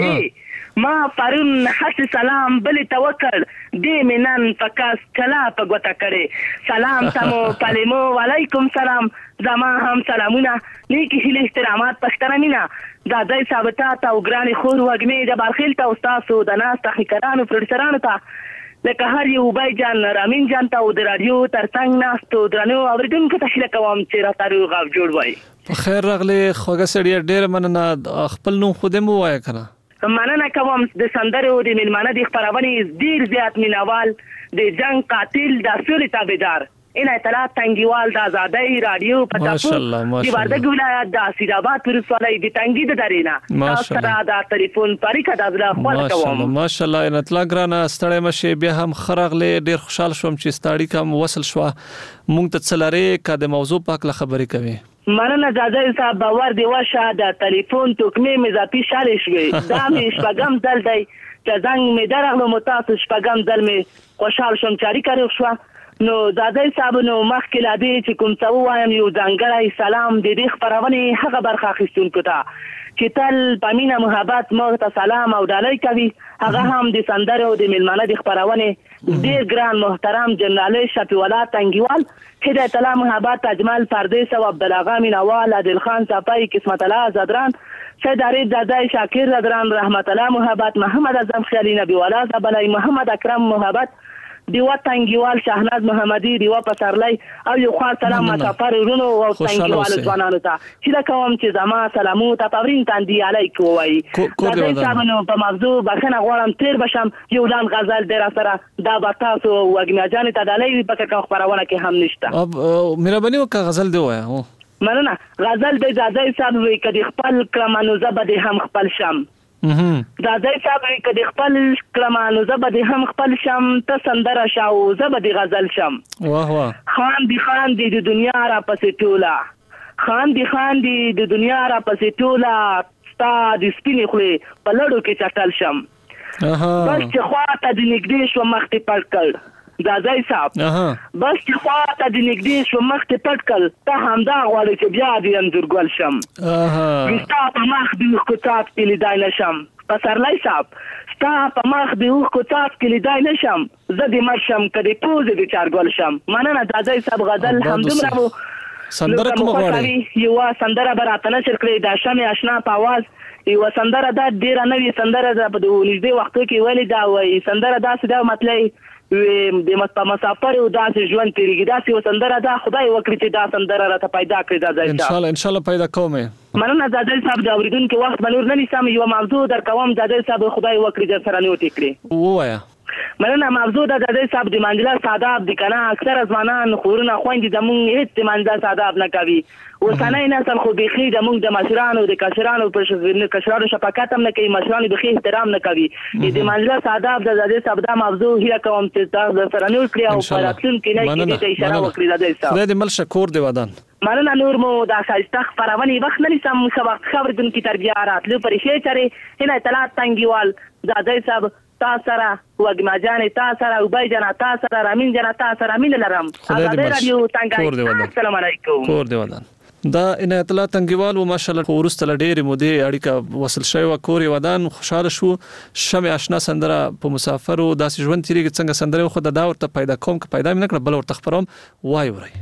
[SPEAKER 12] صاحب ما پرون حس سلام بل توکل دې منن پکاس کلا په ګوته کړې سلام سمو پلیمو وعلیکم سلام زما هم سلامونه نیکی هیله احترامات پښتنه دا ځای صاحب ته او ګرانی خور وګمې د بارخیل ته استادو د ناس تحقیقاتانو پروډوسرانو ته لکه هر یو بای جان رامین جان ته د رادیو ترڅنګ ناستو درنو اوریدونکو ته هیله کوم چې راته غو جوړ وای.
[SPEAKER 10] په خیر راغلی خوګه سړی ډیر مننه خپل نوم خو دې مو وای کنه
[SPEAKER 12] مننه کوم د سندرو د ملمانه د خبرونه ډیر زیات مینوال د جنگ قاتل د سولې تابعدار ان اطلاع تنګیوال د آزادۍ رادیو په تاسو د وردګ ولایت د اسیدآباد پرسوالۍ د تنګي د درینا تاسو را د ټلیفون پاریکا د ازلا خپل کوم
[SPEAKER 10] ماشاءالله ان اطلاع ګرانه ستړی مشه بیا هم خرغله ډیر خوشحال شوم چې ستاړي کوم وصل شو مونږ ته څلاره کا د موضوع پاک له خبرې کوي.
[SPEAKER 12] مننه زاده صاحب باور دی واشه د ټلیفون توکمې مزاپی شاله شوي دا مې شپږم ځل دی چې زنګ مې درغلو متاسو شپږم ځل مې خوشحال شوم چاري کړو شو نو زاده صاحب نو مخکې لا دې چې کوم څه وایم یو ځانګړی سلام د دې خبرونه هغه برخه اخیستونکو ته چې تل پامینه محبت مو ته سلام او ډالۍ کوي هغه هم د سندرو د ملمانه د خبرونه ډیر ګران محترم جنرال شفیع الله تنګیوال هدایت الله محبت اجمل پردیس او عبدالغا مینوال عادل خان صفای قسمت الله زدران سید عارف زاده شاکر زدران رحمت الله محبت محمد اعظم خیالی نبی والا زبلای محمد اکرم محبت دیوا تنګیوال شاهناز محمدي دیوا پسرلی او یو خاص سلام مسافر ورونو او تنګیوال ځوانانو ته چې دا کوم چې زما سلامو ته پورین تاندي علیکم وای دا ځانو په موضوع بخنه غواړم تیر بشم یو لان غزل در سره دا بتاسو وګنا جان ته دلې په خبرونه کې هم نشته
[SPEAKER 10] مهرباني وکړه غزل دی وای
[SPEAKER 12] مننه غزل د زاده صاحب وی کدي خپل کلمانو زبد هم خپل شم زاده صاحب کدي خپل کلمانو زبد هم خپل شم ته سندره شاو زبد غزل شم
[SPEAKER 10] واه واه
[SPEAKER 12] خان دی د دنیا را پسې ټولا خان دی د دنیا را پسې ټولا ستا د سپینې خولې په لړو کې چټل شم بس چې خواته د نږدې شو مخ ته پړ کړ دا ځای صاحب بس چې خواته د نږدې شو مخ ته پټ کړ ته همدا غواړې چې بیا دې انځورګل شم ستا په مخ د اوښکو څاڅ کې لیدای نشم پسرلی صاحب ستا په مخ د اوښکو څاڅ کې لیدای نشم زه دې مړ شم که دې پوزې د چارګل شم مننه دا ځای صاحب غزل همدومره و
[SPEAKER 10] سندره کومه غواړې
[SPEAKER 12] یوه سندره به راته نشر کړې دا شمې اشنا په اواز یوه سندره دا ډېره نوې سندره ده په نږدې وختو کې ویلې دا وایي سندره داسې ده مطلب د مسافر او داسې ژوند تیریږي داسې وسندره دا خدای وکړي چې دا سندره راته پیدا کړي دا ځای
[SPEAKER 10] ان شاء الله پیدا کومه
[SPEAKER 12] مننه زاده صاحب د اوریدونکو وخت بنور نه نیسم یو موضوع در کوم زاده صاحب خدای وکړي چې سره نو ټیکړي
[SPEAKER 10] وایا
[SPEAKER 12] مننه موضوع د دې صاحب د منځله ساداب د کنه اکثر ځوانان خورونه خويندې د مونږ هیڅ منځله ساداب نه کوي وسنۍ نسل خو بيخي د مونږ د مشرانو د کشرانو پر کشرانو شفقت هم نه کوي مشرانو بيخي احترام نه کوي د منځله ساداب د دې صاحب د موضوع هیله کوم چې تاسو سره نور کړی او پراتلون کې نه کې اشاره وکړي د دې صاحب
[SPEAKER 10] خدای دې مل شکور دی ودان
[SPEAKER 12] مننه نور مو دا شایسته خبرونه وخت نه سم خبردون کی تربیه راتلو پرې چره هنا اطلاعات تنګیوال دا دې صاحب تاسو سره وګما جان تاسو سره او بای جان تاسو سره رامین جان تاسو سره مين لرم دا رادیو څنګه السلام علیکم
[SPEAKER 10] کور دی ودان دا ان اطلاع تنګیوال او ماشاءالله ورسته لډېر مودې اړیکه وصل شوی و کور ودان خوشاله شو شمع آشنا سندره په مسافر او داسې ژوند تیریږي څنګه سندره خو دا ورته پیدا کوم که پیدا مې نکړه بل ورته خبروم وای ورای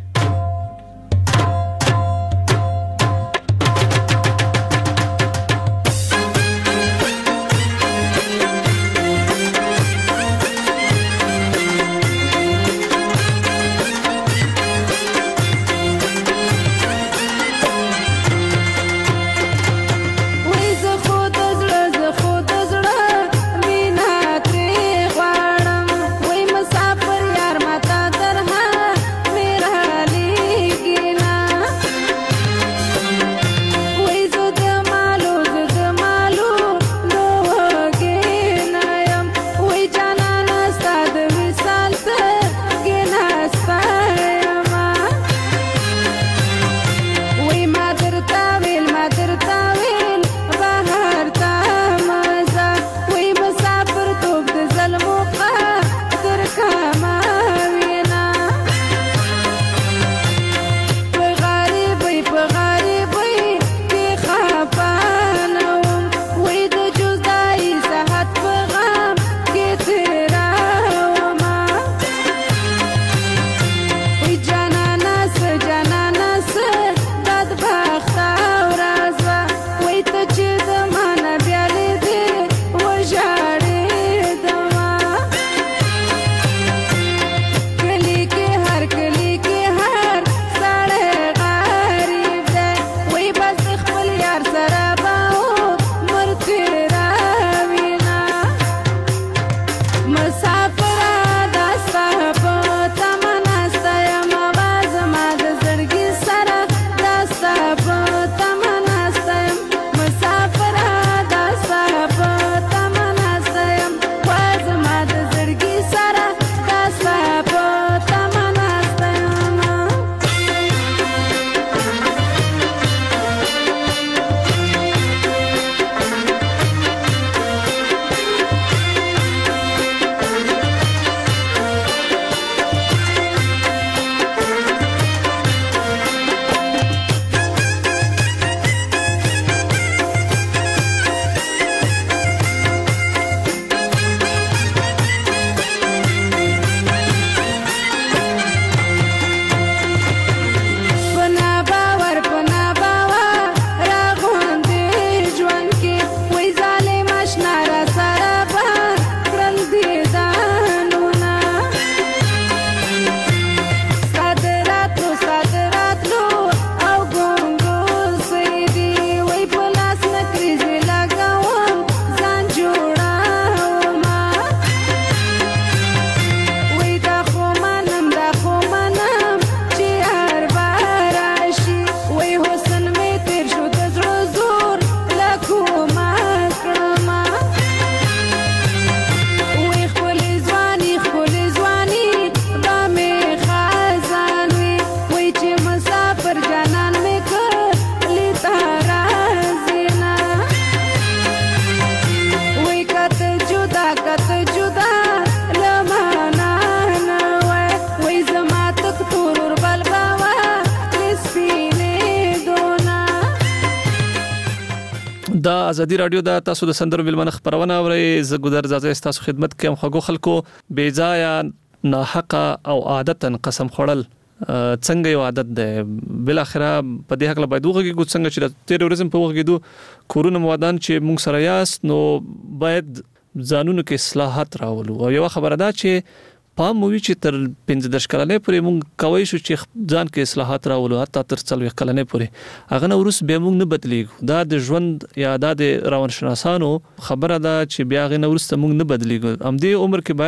[SPEAKER 10] دا ازادي رادیو دا تاسو د سندرو ملمنه خبرونه اورئ زه ګودر زازه تاسو خدمت کوم خو خلکو بې ځای ناحقه او عادتن قسم خورل څنګه یو عادت ده بل اخره په دې حق لا باید وګورئ څنګه چې د تیروریزم په وګورئ کورونه موادان چې موږ سره یاست نو باید ځانونو کې اصلاحات راولو او یو خبره ده چې پام موي چې تر 15 کلنې پورې موږ کوي شو چې ځان کې اصلاحات راولو حتی تر 40 کلنې پورې هغه نو ورس به موږ نه بدلیږو دا د ژوند یا د روانشناسانو خبره ده چې بیا غي نو ورس موږ نه بدلیږو ام دې عمر کې باید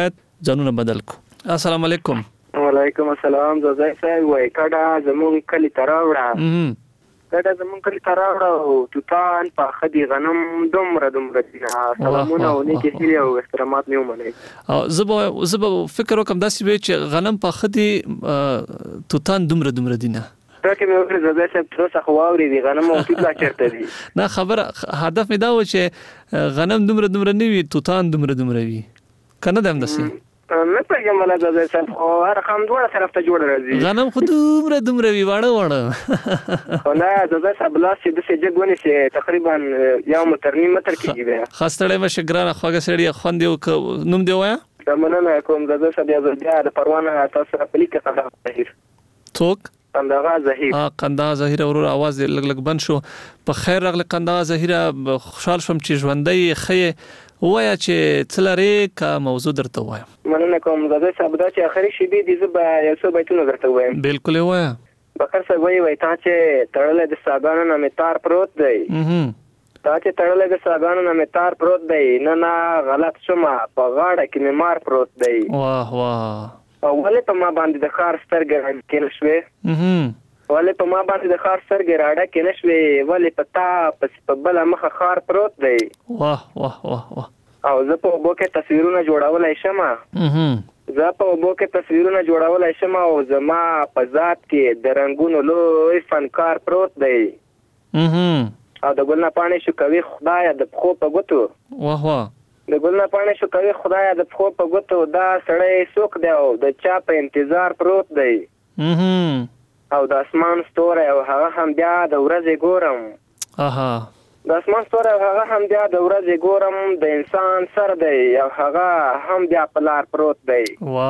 [SPEAKER 10] ځانونه بدل کو. السلام علیکم.
[SPEAKER 13] وعلیکم السلام. زه صاحب وای کډه زموږ کلی تراوړه کډه زموږ کلی تراوړه او توتان په خدي غنم دومره دي. سلامونه او نیکی هیله او احترامات مې ومنئ.
[SPEAKER 10] او زه فکر وکم داسې وي چې غنم په خدي توتان دومره دي نه.
[SPEAKER 13] راکه مې وکړه زه صاحب تر اوسه خو واوري دي غنم او توت لا چرته دي.
[SPEAKER 10] نه خبره هدف مې دا و چې غنم دومره نه وي توتان دومره وي. کنه دم دسي
[SPEAKER 13] نه پېږم ولا زه صاحب خو هر رقم دوه طرف ته جوړ راځي.
[SPEAKER 10] غنم خو دومره وی واړه
[SPEAKER 13] خو نه زه صاحب لاس چې د سجګ ونی سي تقریبا یو متر کېږي بیا
[SPEAKER 10] خاصه مشه ګرانه خوګه سړی خوند یو نوم دی وایا
[SPEAKER 13] مننه کوم زه صاحب بیا د پروانه تاسو په لیکه خبره ظاهر
[SPEAKER 10] څوک
[SPEAKER 13] قندها
[SPEAKER 10] ظاهر ورور आवाज لګ بند شو. په خیر راغله قندها ظاهر خوشحال شوم چې ژوندۍ خې وایا چې څلری کا موضوع درته وایم.
[SPEAKER 13] مننه کوم زه صاحب دا چې اخري شی دی زه یو څه بیتونه درته وایم.
[SPEAKER 10] بالکل وایا.
[SPEAKER 13] بخر صاحب وای تا چې تړلې د ساګانو نه متار پروت دی. تا چې تړلې د ساګانو نه متار پروت دی نه غلط شوم په غاړه کې مې مار پروت دی.
[SPEAKER 10] واه
[SPEAKER 13] او ولې په ما باندې د خار سترګې کې نشوي ولې په ما باندې د خار سترګې راډه کې نشوي ولې په تا په بل مخه خار پروت دی.
[SPEAKER 10] واه
[SPEAKER 13] او زه په وبو کې تصویرونه جوړولای شم او زما په ذات کې د رنگونو لوی فنکار پروت دی. او د ګلنه پاڼې شو کوي خدای د پخو په ګوتو د ګلنه پاڼې شو کوي خدای د پخو په ګوتو دا سړی څوک دی او د چا په انتظار پروت دی. او د اسمان ستوره او هغه هم بیا د ورځې ګورم د اسمان ستوره او هغه هم بیا د ورځې ګورم د انسان سر دی او هغه هم بیا په لار پروت دی.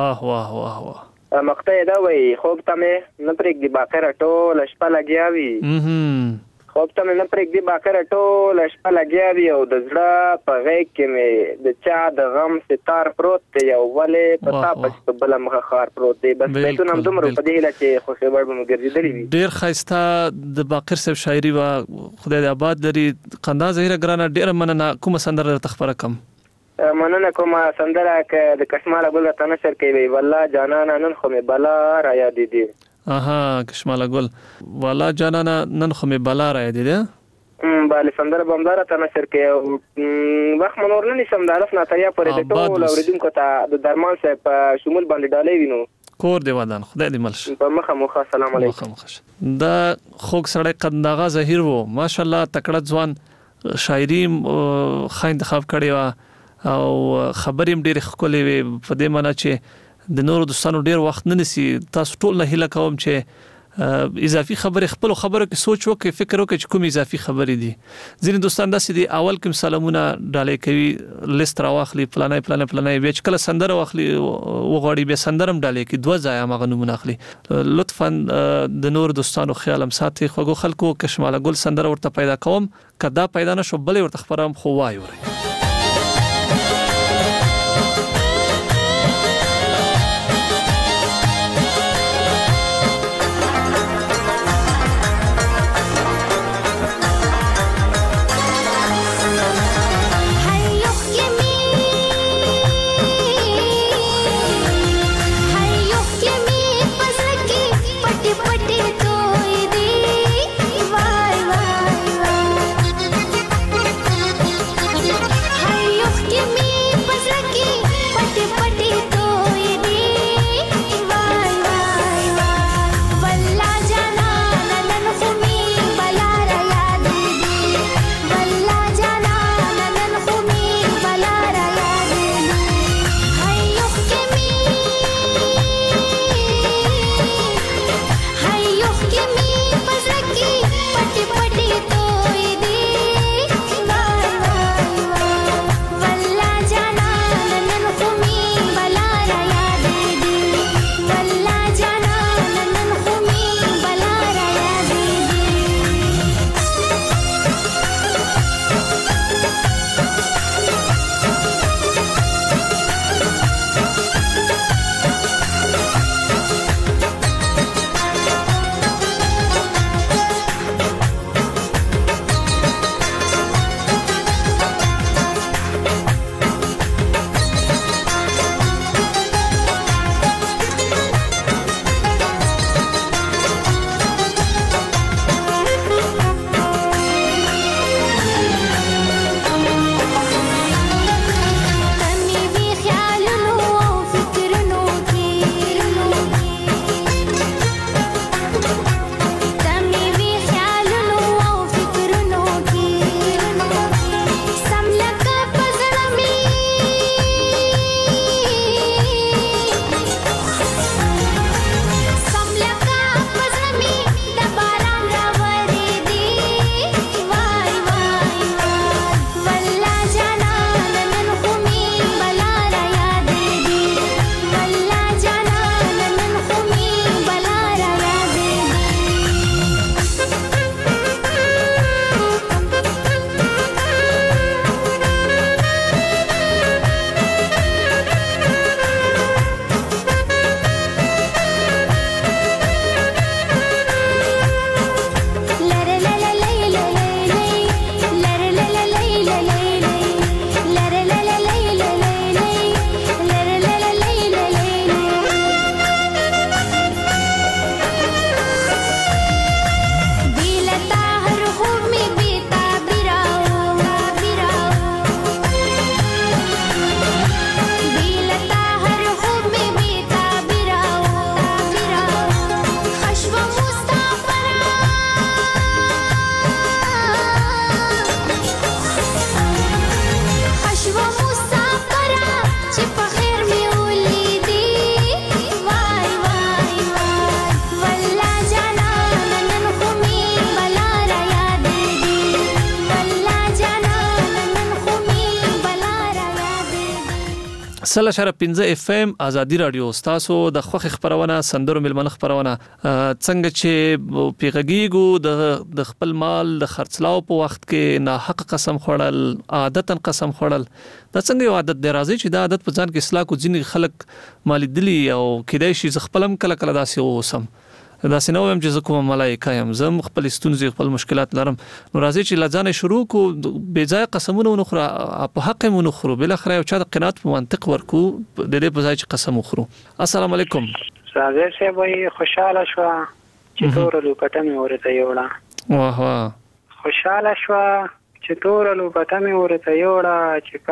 [SPEAKER 10] واه
[SPEAKER 13] مقطع دا وای خوب ته مې نه پرېږدي باقره ټوله شپه لګیا وي خوب ته مې نه پرېږدي باقره ټوله شپه لګیا وي او د زړه په غېږ کې مې د چا د غم ستار پروت دی او ولې په تا پسې په بله مخه خار پروت دی. بس بیتونه هم دومره په دې هیله چې خوښې وړ به مو ګرځېدلي وي.
[SPEAKER 10] ډېر ښایسته د باقر صاحب شاعري وه خدای دې آباد لري. قندها ظاهره ګرانه ډېره مننه. کومه سندره درته خپره کړم؟
[SPEAKER 13] مننه کومه سندره که د کشماله ګل راته نشر کوي والله جانانه نن خو مې بلا را یادېدې.
[SPEAKER 10] کشماله ګل والا جانانه نن خو مې بلا را یادېده.
[SPEAKER 13] بله سندره به همدا راته نشر کوي او وخت مو نور نه نیسم د الف نه تر یا پورې د ټولو اورېدونکو ته د درمان صاحب په شمول باندې ډالۍ وینو.
[SPEAKER 10] کور دی ودان خدای دې مل شي.
[SPEAKER 13] په مخه موخه سلام علیکم.
[SPEAKER 10] دا خوږ سړی قنداغه ظاهر وو ماشاءالله تکړه ځوان شاعري ښه انتخاب کړی وه او خبرې هم ډېرې ښکلې وې په دې معنی چې د نورو دوستانو ډیر وخت نه نسی. تاسو ټول نه هیله کوم چې اضافي خبره خپل خبرو کې سوچ وکړئ فکر وکړئ چې کوم اضافي خبرې دي. ځینې دوستان داسې دي اول کوم سلامونه ډالۍ کوي لیست راواخلي پلانای بیا چې کله سندره واخلي وغواړي بیا سندره هم ډالۍ کوي دوه ځای هغه نومونه اخلي. لطفا د نور دوستانو خیال هم ساتي. خوږو خلکو کشماله ګل سندره ورته پیدا کوم کدا پیدا نشو بلې ورته خبرم خو وایو.
[SPEAKER 14] Bye.
[SPEAKER 10] 100.15 اف ام ازادي رادیو تاسو د خوخ خبرونه سندرو ملمن خبرونه څنګه چې پیغږیګو د خپل مال د خرڅلاو په وخت کې ناحق قسم خوړل عادتن قسم خوړل دا څنګه یو عادت دی راځي چې دا عادت په ځان کې اصلاح کو ځینې خلک مالیدلی او کېدای شي خپلم کله کله داسې اوسم دا سينوم چې کوم ملائکه يم زم خپل ستونزې خپل مشکلات لرم نو راځي چې لځانه شروع کو بے ځای قسمونه ونخرو په حق ونخرو بل اخر یو چا د قناعت په منطق ورکو د دې په ځای چې قسم وخرو. السلام علیکم.
[SPEAKER 14] راځي چې وای خوشاله شو چې تور لوپټه مې ورته یوړه.
[SPEAKER 10] واه واه
[SPEAKER 14] خوشاله شو چې تور لوپټه مې ورته یوړه چې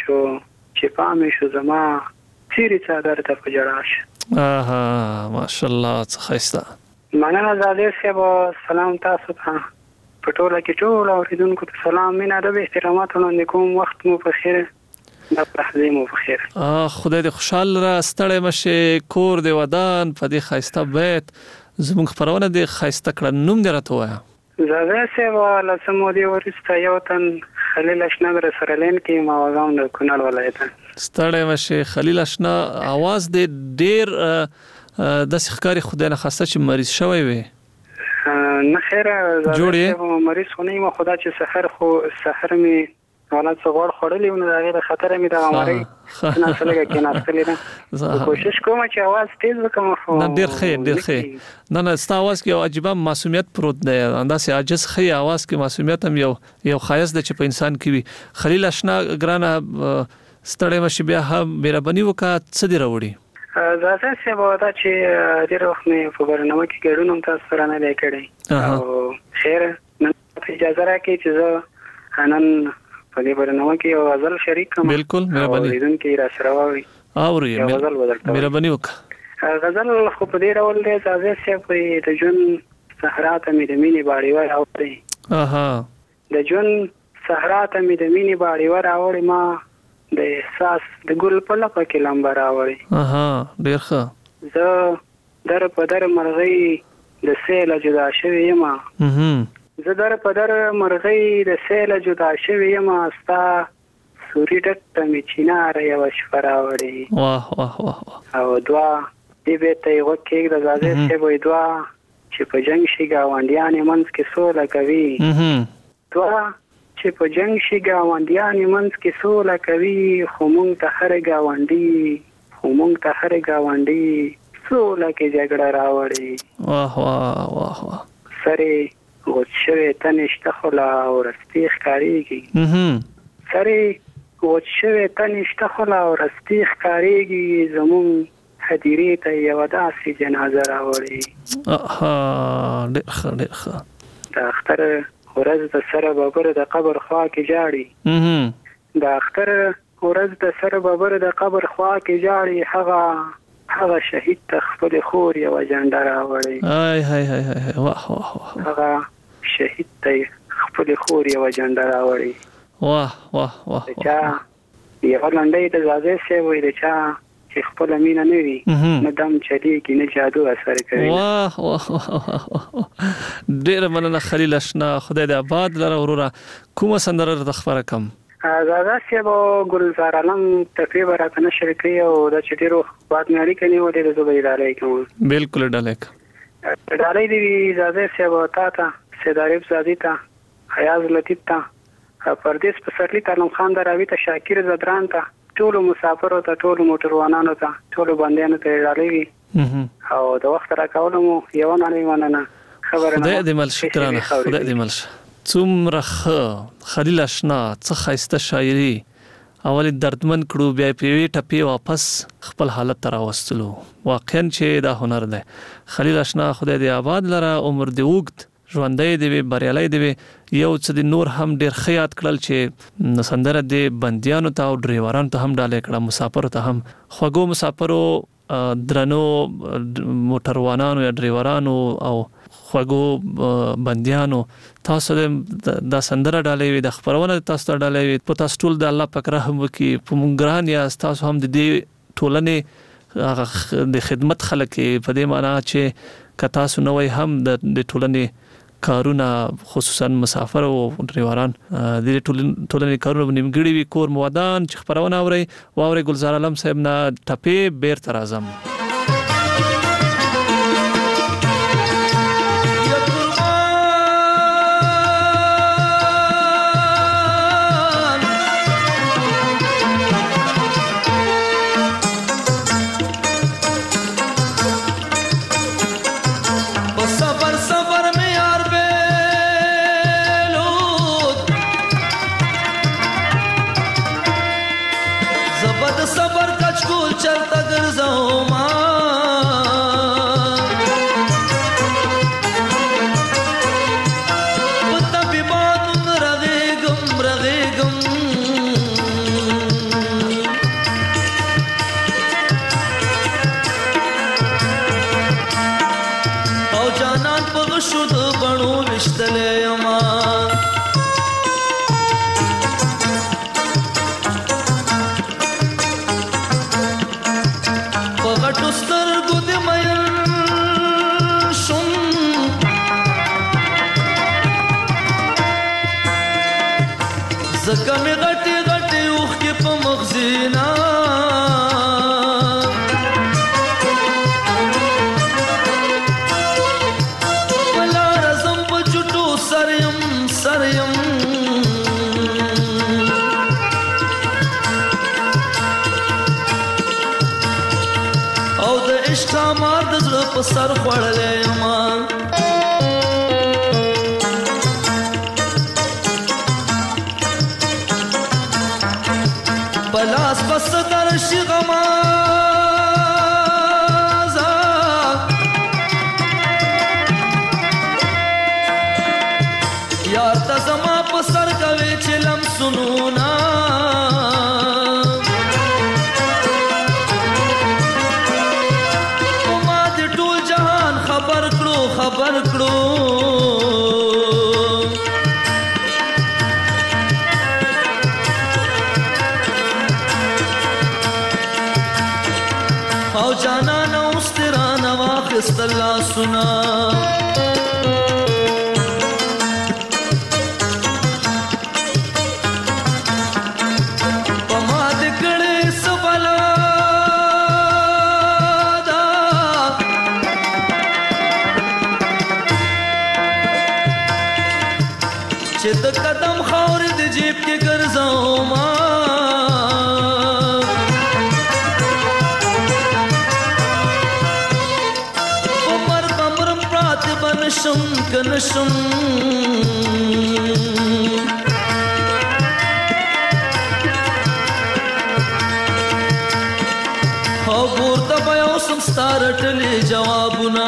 [SPEAKER 14] پامې شو زما تیری څادر ته پجړاش.
[SPEAKER 10] ماشاءالله څه خسته
[SPEAKER 14] مننه زاده سیبا سلام تاسو ته پټوله کې ټول اوریدونکو ته سلام مینا د احترامات وړاندې کوم وخت مو په خیر د پرخدي مو په خیر
[SPEAKER 10] خدای دې خوشاله را ستړی مشه کور دې ودان په دې خسته بیت زموږ خبرونه دې خسته کړه نوم دې راته وایا
[SPEAKER 14] زاده سیبا لسمو دې ورسته یو تن خلیل اشنغر سره لین کې ما وغام د کونړ ولایت
[SPEAKER 10] ستړی مشه خلیل اشنا आवाज دې ډیر د سخکاری خدای نه خاصه چې مریض شوی وي
[SPEAKER 14] نه خیره زه مریض خو نه یم خدا چې سحر می ولا څوړ خړلې نو دا غیر خطر می دا مری نه سلګه کې ناستلې ده کوشش کوم چې आवाज تیز وکم خو
[SPEAKER 10] نه ډیر خیر نه ستا आवाज کې عجیب معصومیت پروت دی انداسه عاجز خي आवाज کې معصومیت هم یو خایس د چې په انسان کې وي خلیل اشنا ګرانه ستړی مشه بیا هم مهرباني وکړه څه دی راوړي
[SPEAKER 14] زه څه به دا چې ډېر وخت مې په برنامه کې ګډون هم تاسو سره نه دی کړی او خیر نن اجازه راکړئ چې زه نن په دې برنامه کې یو غزل شریک کوم
[SPEAKER 10] بالکل مهرباني
[SPEAKER 14] اوریدونکي را سره واوري
[SPEAKER 10] مهرباني وکړه
[SPEAKER 14] غزل خو په دې ډول دی زه څه د ژوند صحرا ته مې د مینې باړې ور اوړي د ژوند صحرا ته مې د مینې باړې ور اوړي ما د احساس د ګل په لپه کې لمبر راوړي
[SPEAKER 10] ډیر ښه
[SPEAKER 14] زه در په در مرغۍ د سیل جدا شوی یم زه در په در مرغۍ د سیل جدا شوی یم ستا سوري ډټه می چینار یو شپه راوړي
[SPEAKER 10] واه واه واه
[SPEAKER 14] او دوا دې به ته یو کې د زاده څه وې دوا چې په جنگ شي گاونډیان منځ کې سوله کوي دوا چې په جنگ شي گاونډیان منځ کې سوله کوي خو مونږ ته هر گاونډي سوله کې جګړه راوړي
[SPEAKER 10] واه واه واه
[SPEAKER 14] سره غوڅ شوی تنشته خلا او رستی ښکاریږي سره غوڅ شوی تنشته خلا او رستی ښکاریږي زمون هدیرې ته یو داسې جنازه راوړي
[SPEAKER 10] ډېر ښه
[SPEAKER 14] د اختر ورځ د سره بابر د قبر خوا کې جاړي د اختر ورځ د سره بابر د قبر خوا کې جاړي هغه شهید ته خپل خور یو جنډه راوړي
[SPEAKER 10] هاي واه واه
[SPEAKER 14] هغه شهید ته خپل خور یو جنډه راوړي
[SPEAKER 10] واه
[SPEAKER 14] چا یو لنډۍ د زاده سه وې د چا چې خپل مینه نه وي نه دم چلی کې نه جادو اثر کوي
[SPEAKER 10] واه ډېر مننه خلیل اشنا خدای دې آباد لره وروره کومه سندره د خبره کم
[SPEAKER 14] زاده سیبو ګلزار علم تقریبا راته نشر کوي او د چټیرو باد نړۍ کې نه ولې د زوبې ادارې کوم
[SPEAKER 10] بالکل
[SPEAKER 14] ډالې دی زاده سیبو تا سیداریب زادی تا حیاز لطیف تا پردیس پسرلی تعلم خان دراوی ته شاکر زدران ته ټول مسافرو ته ټول موټروانانو ته ټول باندېانو ته ډالې او د وخت راکولم یو نه مننه خبره
[SPEAKER 10] خدای دې مل شکرانه خدای دې مل څومره خلیل اشنا څه خاصه شاعري اول دردمن کړو بیا پیوي ټپي واپس خپل حالت تر واستلو واقعا چې دا هنر دی خلیل اشنا خدای دې آباد لره عمر دې وګت ژوندۍ دی بریالۍ دی یو څه د نور هم ډیر خیات کړل چې سندره د بنديانو ته او ډرایورانو ته هم ډالې کړه مسافر ته هم خوګو مسافرو درنو موټروانانو یا ډرایورانو او خوګو بنديانو تاسو د سندره ډالې وي د خبرونه تاسو ته ډالې وي په تاسو ټول د الله پاک رحم وکي په مونږ ګران یا تاسو هم د دې ټولنې د خدمت خلک په دې معنی چې کتا سو نوې هم د ټولنې کارونه خصوصا مسافر او ډرایوران د ټولنې کارونه نیمګړي وي کور موادان چې خبرونه واوري ګلزار عالم صاحب نه ټپې بیرته راځم
[SPEAKER 15] سر خوړلې ما پلاس بس درشي غما یار ته زما په سر کوي چې لم سنونا خبر کړو او جانا نو سترانه واخست الله سنا قدم خاور د جیب کې ګرځاو ما عمر بمرم پرات بنشم کنشم او ورته بیا اوسم ستارټلې جوابونه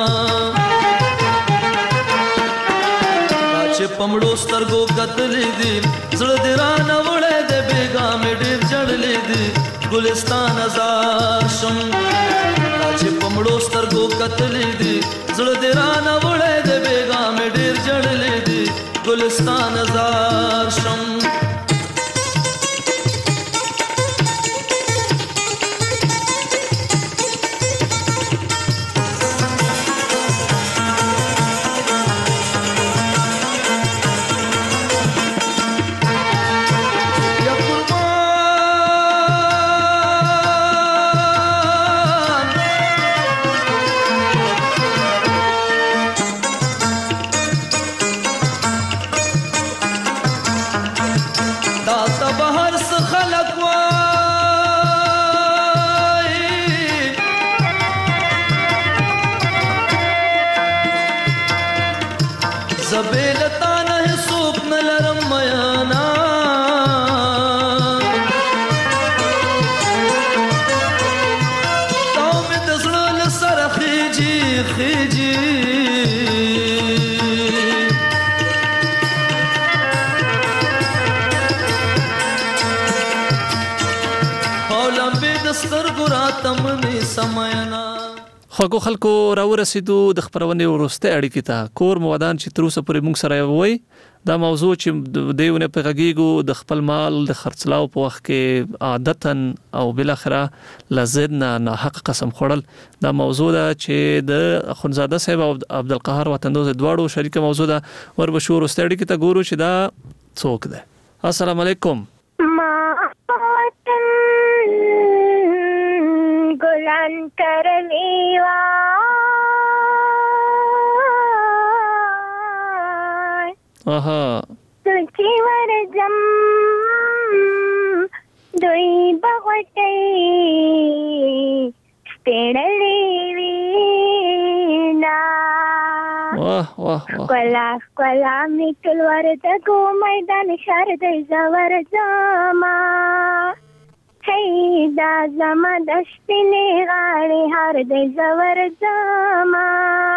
[SPEAKER 15] پمړو سترګو کتلې دي زړه دې رانه وړې دې بیګا مې ډېر جړلې دي ګلستان هزار شم چې پمړو سترګو کتلې دي زړه دې رانه وړې دې بیګا مې ډېر جړلې دي ګلستان هزار شم
[SPEAKER 10] خو خلکو راو رسیدو د خبرونې ورسته اړیکې ته کور موادان چې تر اوسه پورې موږ سره وای دا موضوع چې دیونه په غږیګو د خپل مال د خرڅلاو په وخت کې عادتاً او بالاخره لزد نه حق قسم خوړل دا موضوع ده چې د اخونزاده صاحب او عبدالقهار وطندوز دواړو شریک موضوع ده وربشور ستړي کې ته ګورو چې دا څوک ده. السلام علیکم.
[SPEAKER 16] ما وطن ګلان کرلی وا سوچی ورزم دوی بغوٹی سپیڑلی وینا کلا میتل وردگو میدان شرد زور زما هی دا زما دشپنی غاڑی هر دی زور زما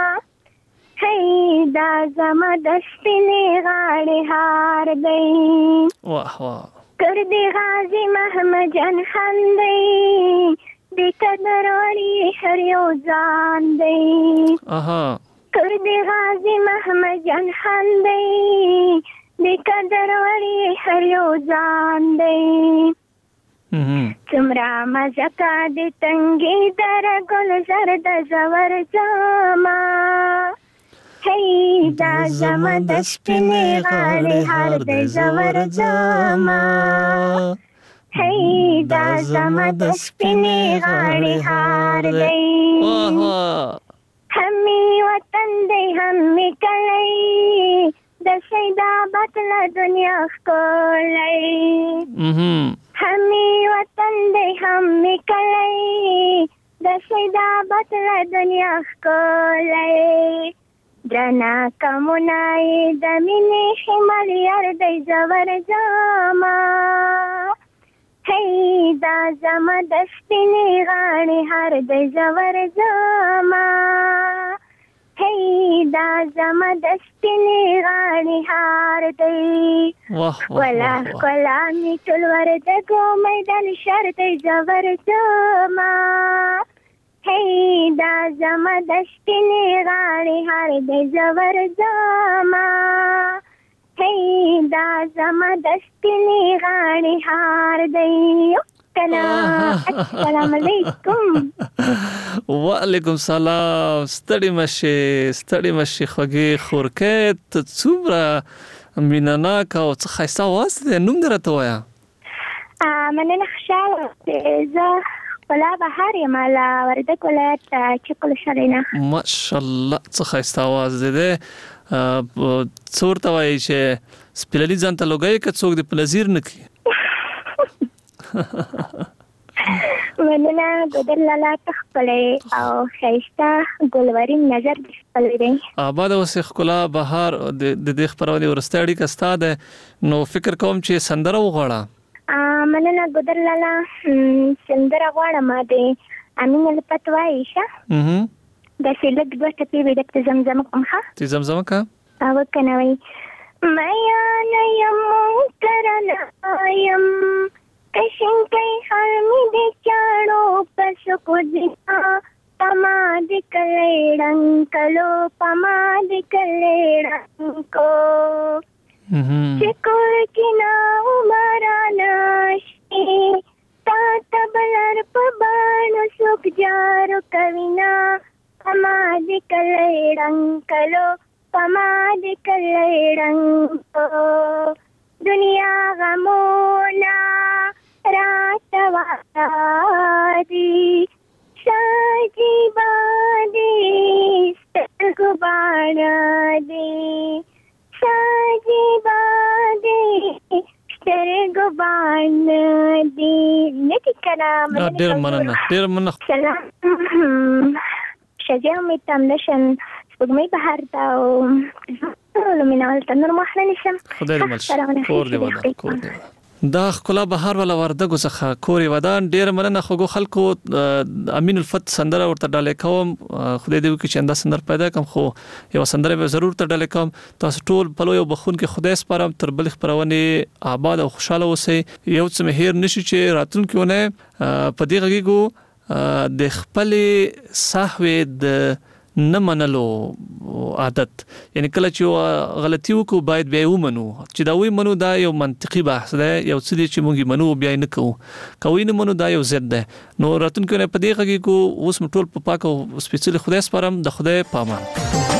[SPEAKER 16] هی دا زما دشپنی غاڑی هار دی کردی غازی محمد جان خندی دی قدر ولی هر یو زان دی کردی غازی محمد جان خندی دی قدر ولی هر یو زان دی چمرا مزکا دی تنگی در گل زرد زور زما هی دا زما دشپنی غاڑی هر دی زور زما هی دا زما دشپنی غاڑی هر دی همی وطن دی همی کلی د سیدا بطل دنیا خکولی همی وطن دی همی کلی د سیدا بطل دنیا خکولی درنا کمونای د مینې شمال یار دی زور زما هی دا زما د سپینې غاړې هر دی زور زما هی دا زما د سپینې غاړې هر دی ولا کلا می ټول وردګو میدان شر دی زور زما هی دا زما دشپنی غاڑی هر دی زور زما هی دا زما دشپنی غاڑی هر دی السلام علیکم.
[SPEAKER 10] وعلیکم سلام. ستړي مشي خوږې خورکې ته څومره مینناک او څه ښایسته اواز دی. نوم دې راته وایه.
[SPEAKER 16] مننه خوشحاله زه ولا بهار یم له وردګ ولایت چکل شرینا.
[SPEAKER 10] ماشاءالله څه ښایسته اواز دی. څه ورته وایي چې سپیللي ځان ته لوګی که څوک دې په نظیر نه کړي.
[SPEAKER 16] مننه ګودر لالا ښکلی او ښایسته ګلورین نظر دې ښکلی دی.
[SPEAKER 10] آباد اوسې ښکلا بهار د دې خپرونې وروستی اړیکه ستا ده نو فکر کوم چې سندره وغواړه.
[SPEAKER 16] مننه ګودر لالا سندره غواړم د امین الفت وایي شه داسې لږ دوه ټپې به درته زمزمه کړم. ښه
[SPEAKER 10] تی زمزمه کړه.
[SPEAKER 16] وکنه وایي میانه یم کرنه یم کشنکی خرمی دی چاړو پسکو دینا پما دی کلی ډنکلو پما دی کلی ډنکو چکور کنا عمراناشی تا تبلر پبانو سوک جارو کوینا پما دی کلی ډنکلو پما دی کلی ډنکو دنیا غمونا رات وادی ساجی بادی سترگو بانا دی ساجی بادی سترگو بانا دی. نتی کنا
[SPEAKER 10] دیر مننه
[SPEAKER 16] سلام شجاع امید تمنشن سپگمی بهر داو لومینال تنور محله نشم.
[SPEAKER 10] خدای دې مل کور دې ودا. دا خلا بهار ولا وردګو څخه کوري ودان ډیر مننه خو خلکو امین الفت سندره ورته ډالې کوم. خدای دې وکړي چې انده سندر پیدا کوم خو یو سندره به ضرور ته ډالې کوم. تاسو ټول په لوی بخون کې خدای سپارم تر بل خبرونه آباد او خوشاله اوسئ. یو څه مهیر نشي چې راتلونکي ونه په دې غږیګو د خپل صحوه د نه منلو عادت، یعنی کله چې غلطي وکړو باید بیا ومنو چې دا وی منو دا یو منطقي بحث دی، یو څه دی چې موږ منو بیا نه کوو نه منو دا یو ضد دی. نو راتلونکي نه په دې کې کو اوس ټول په پاک او سپېڅلي خدای سپارم. د خدای پامان.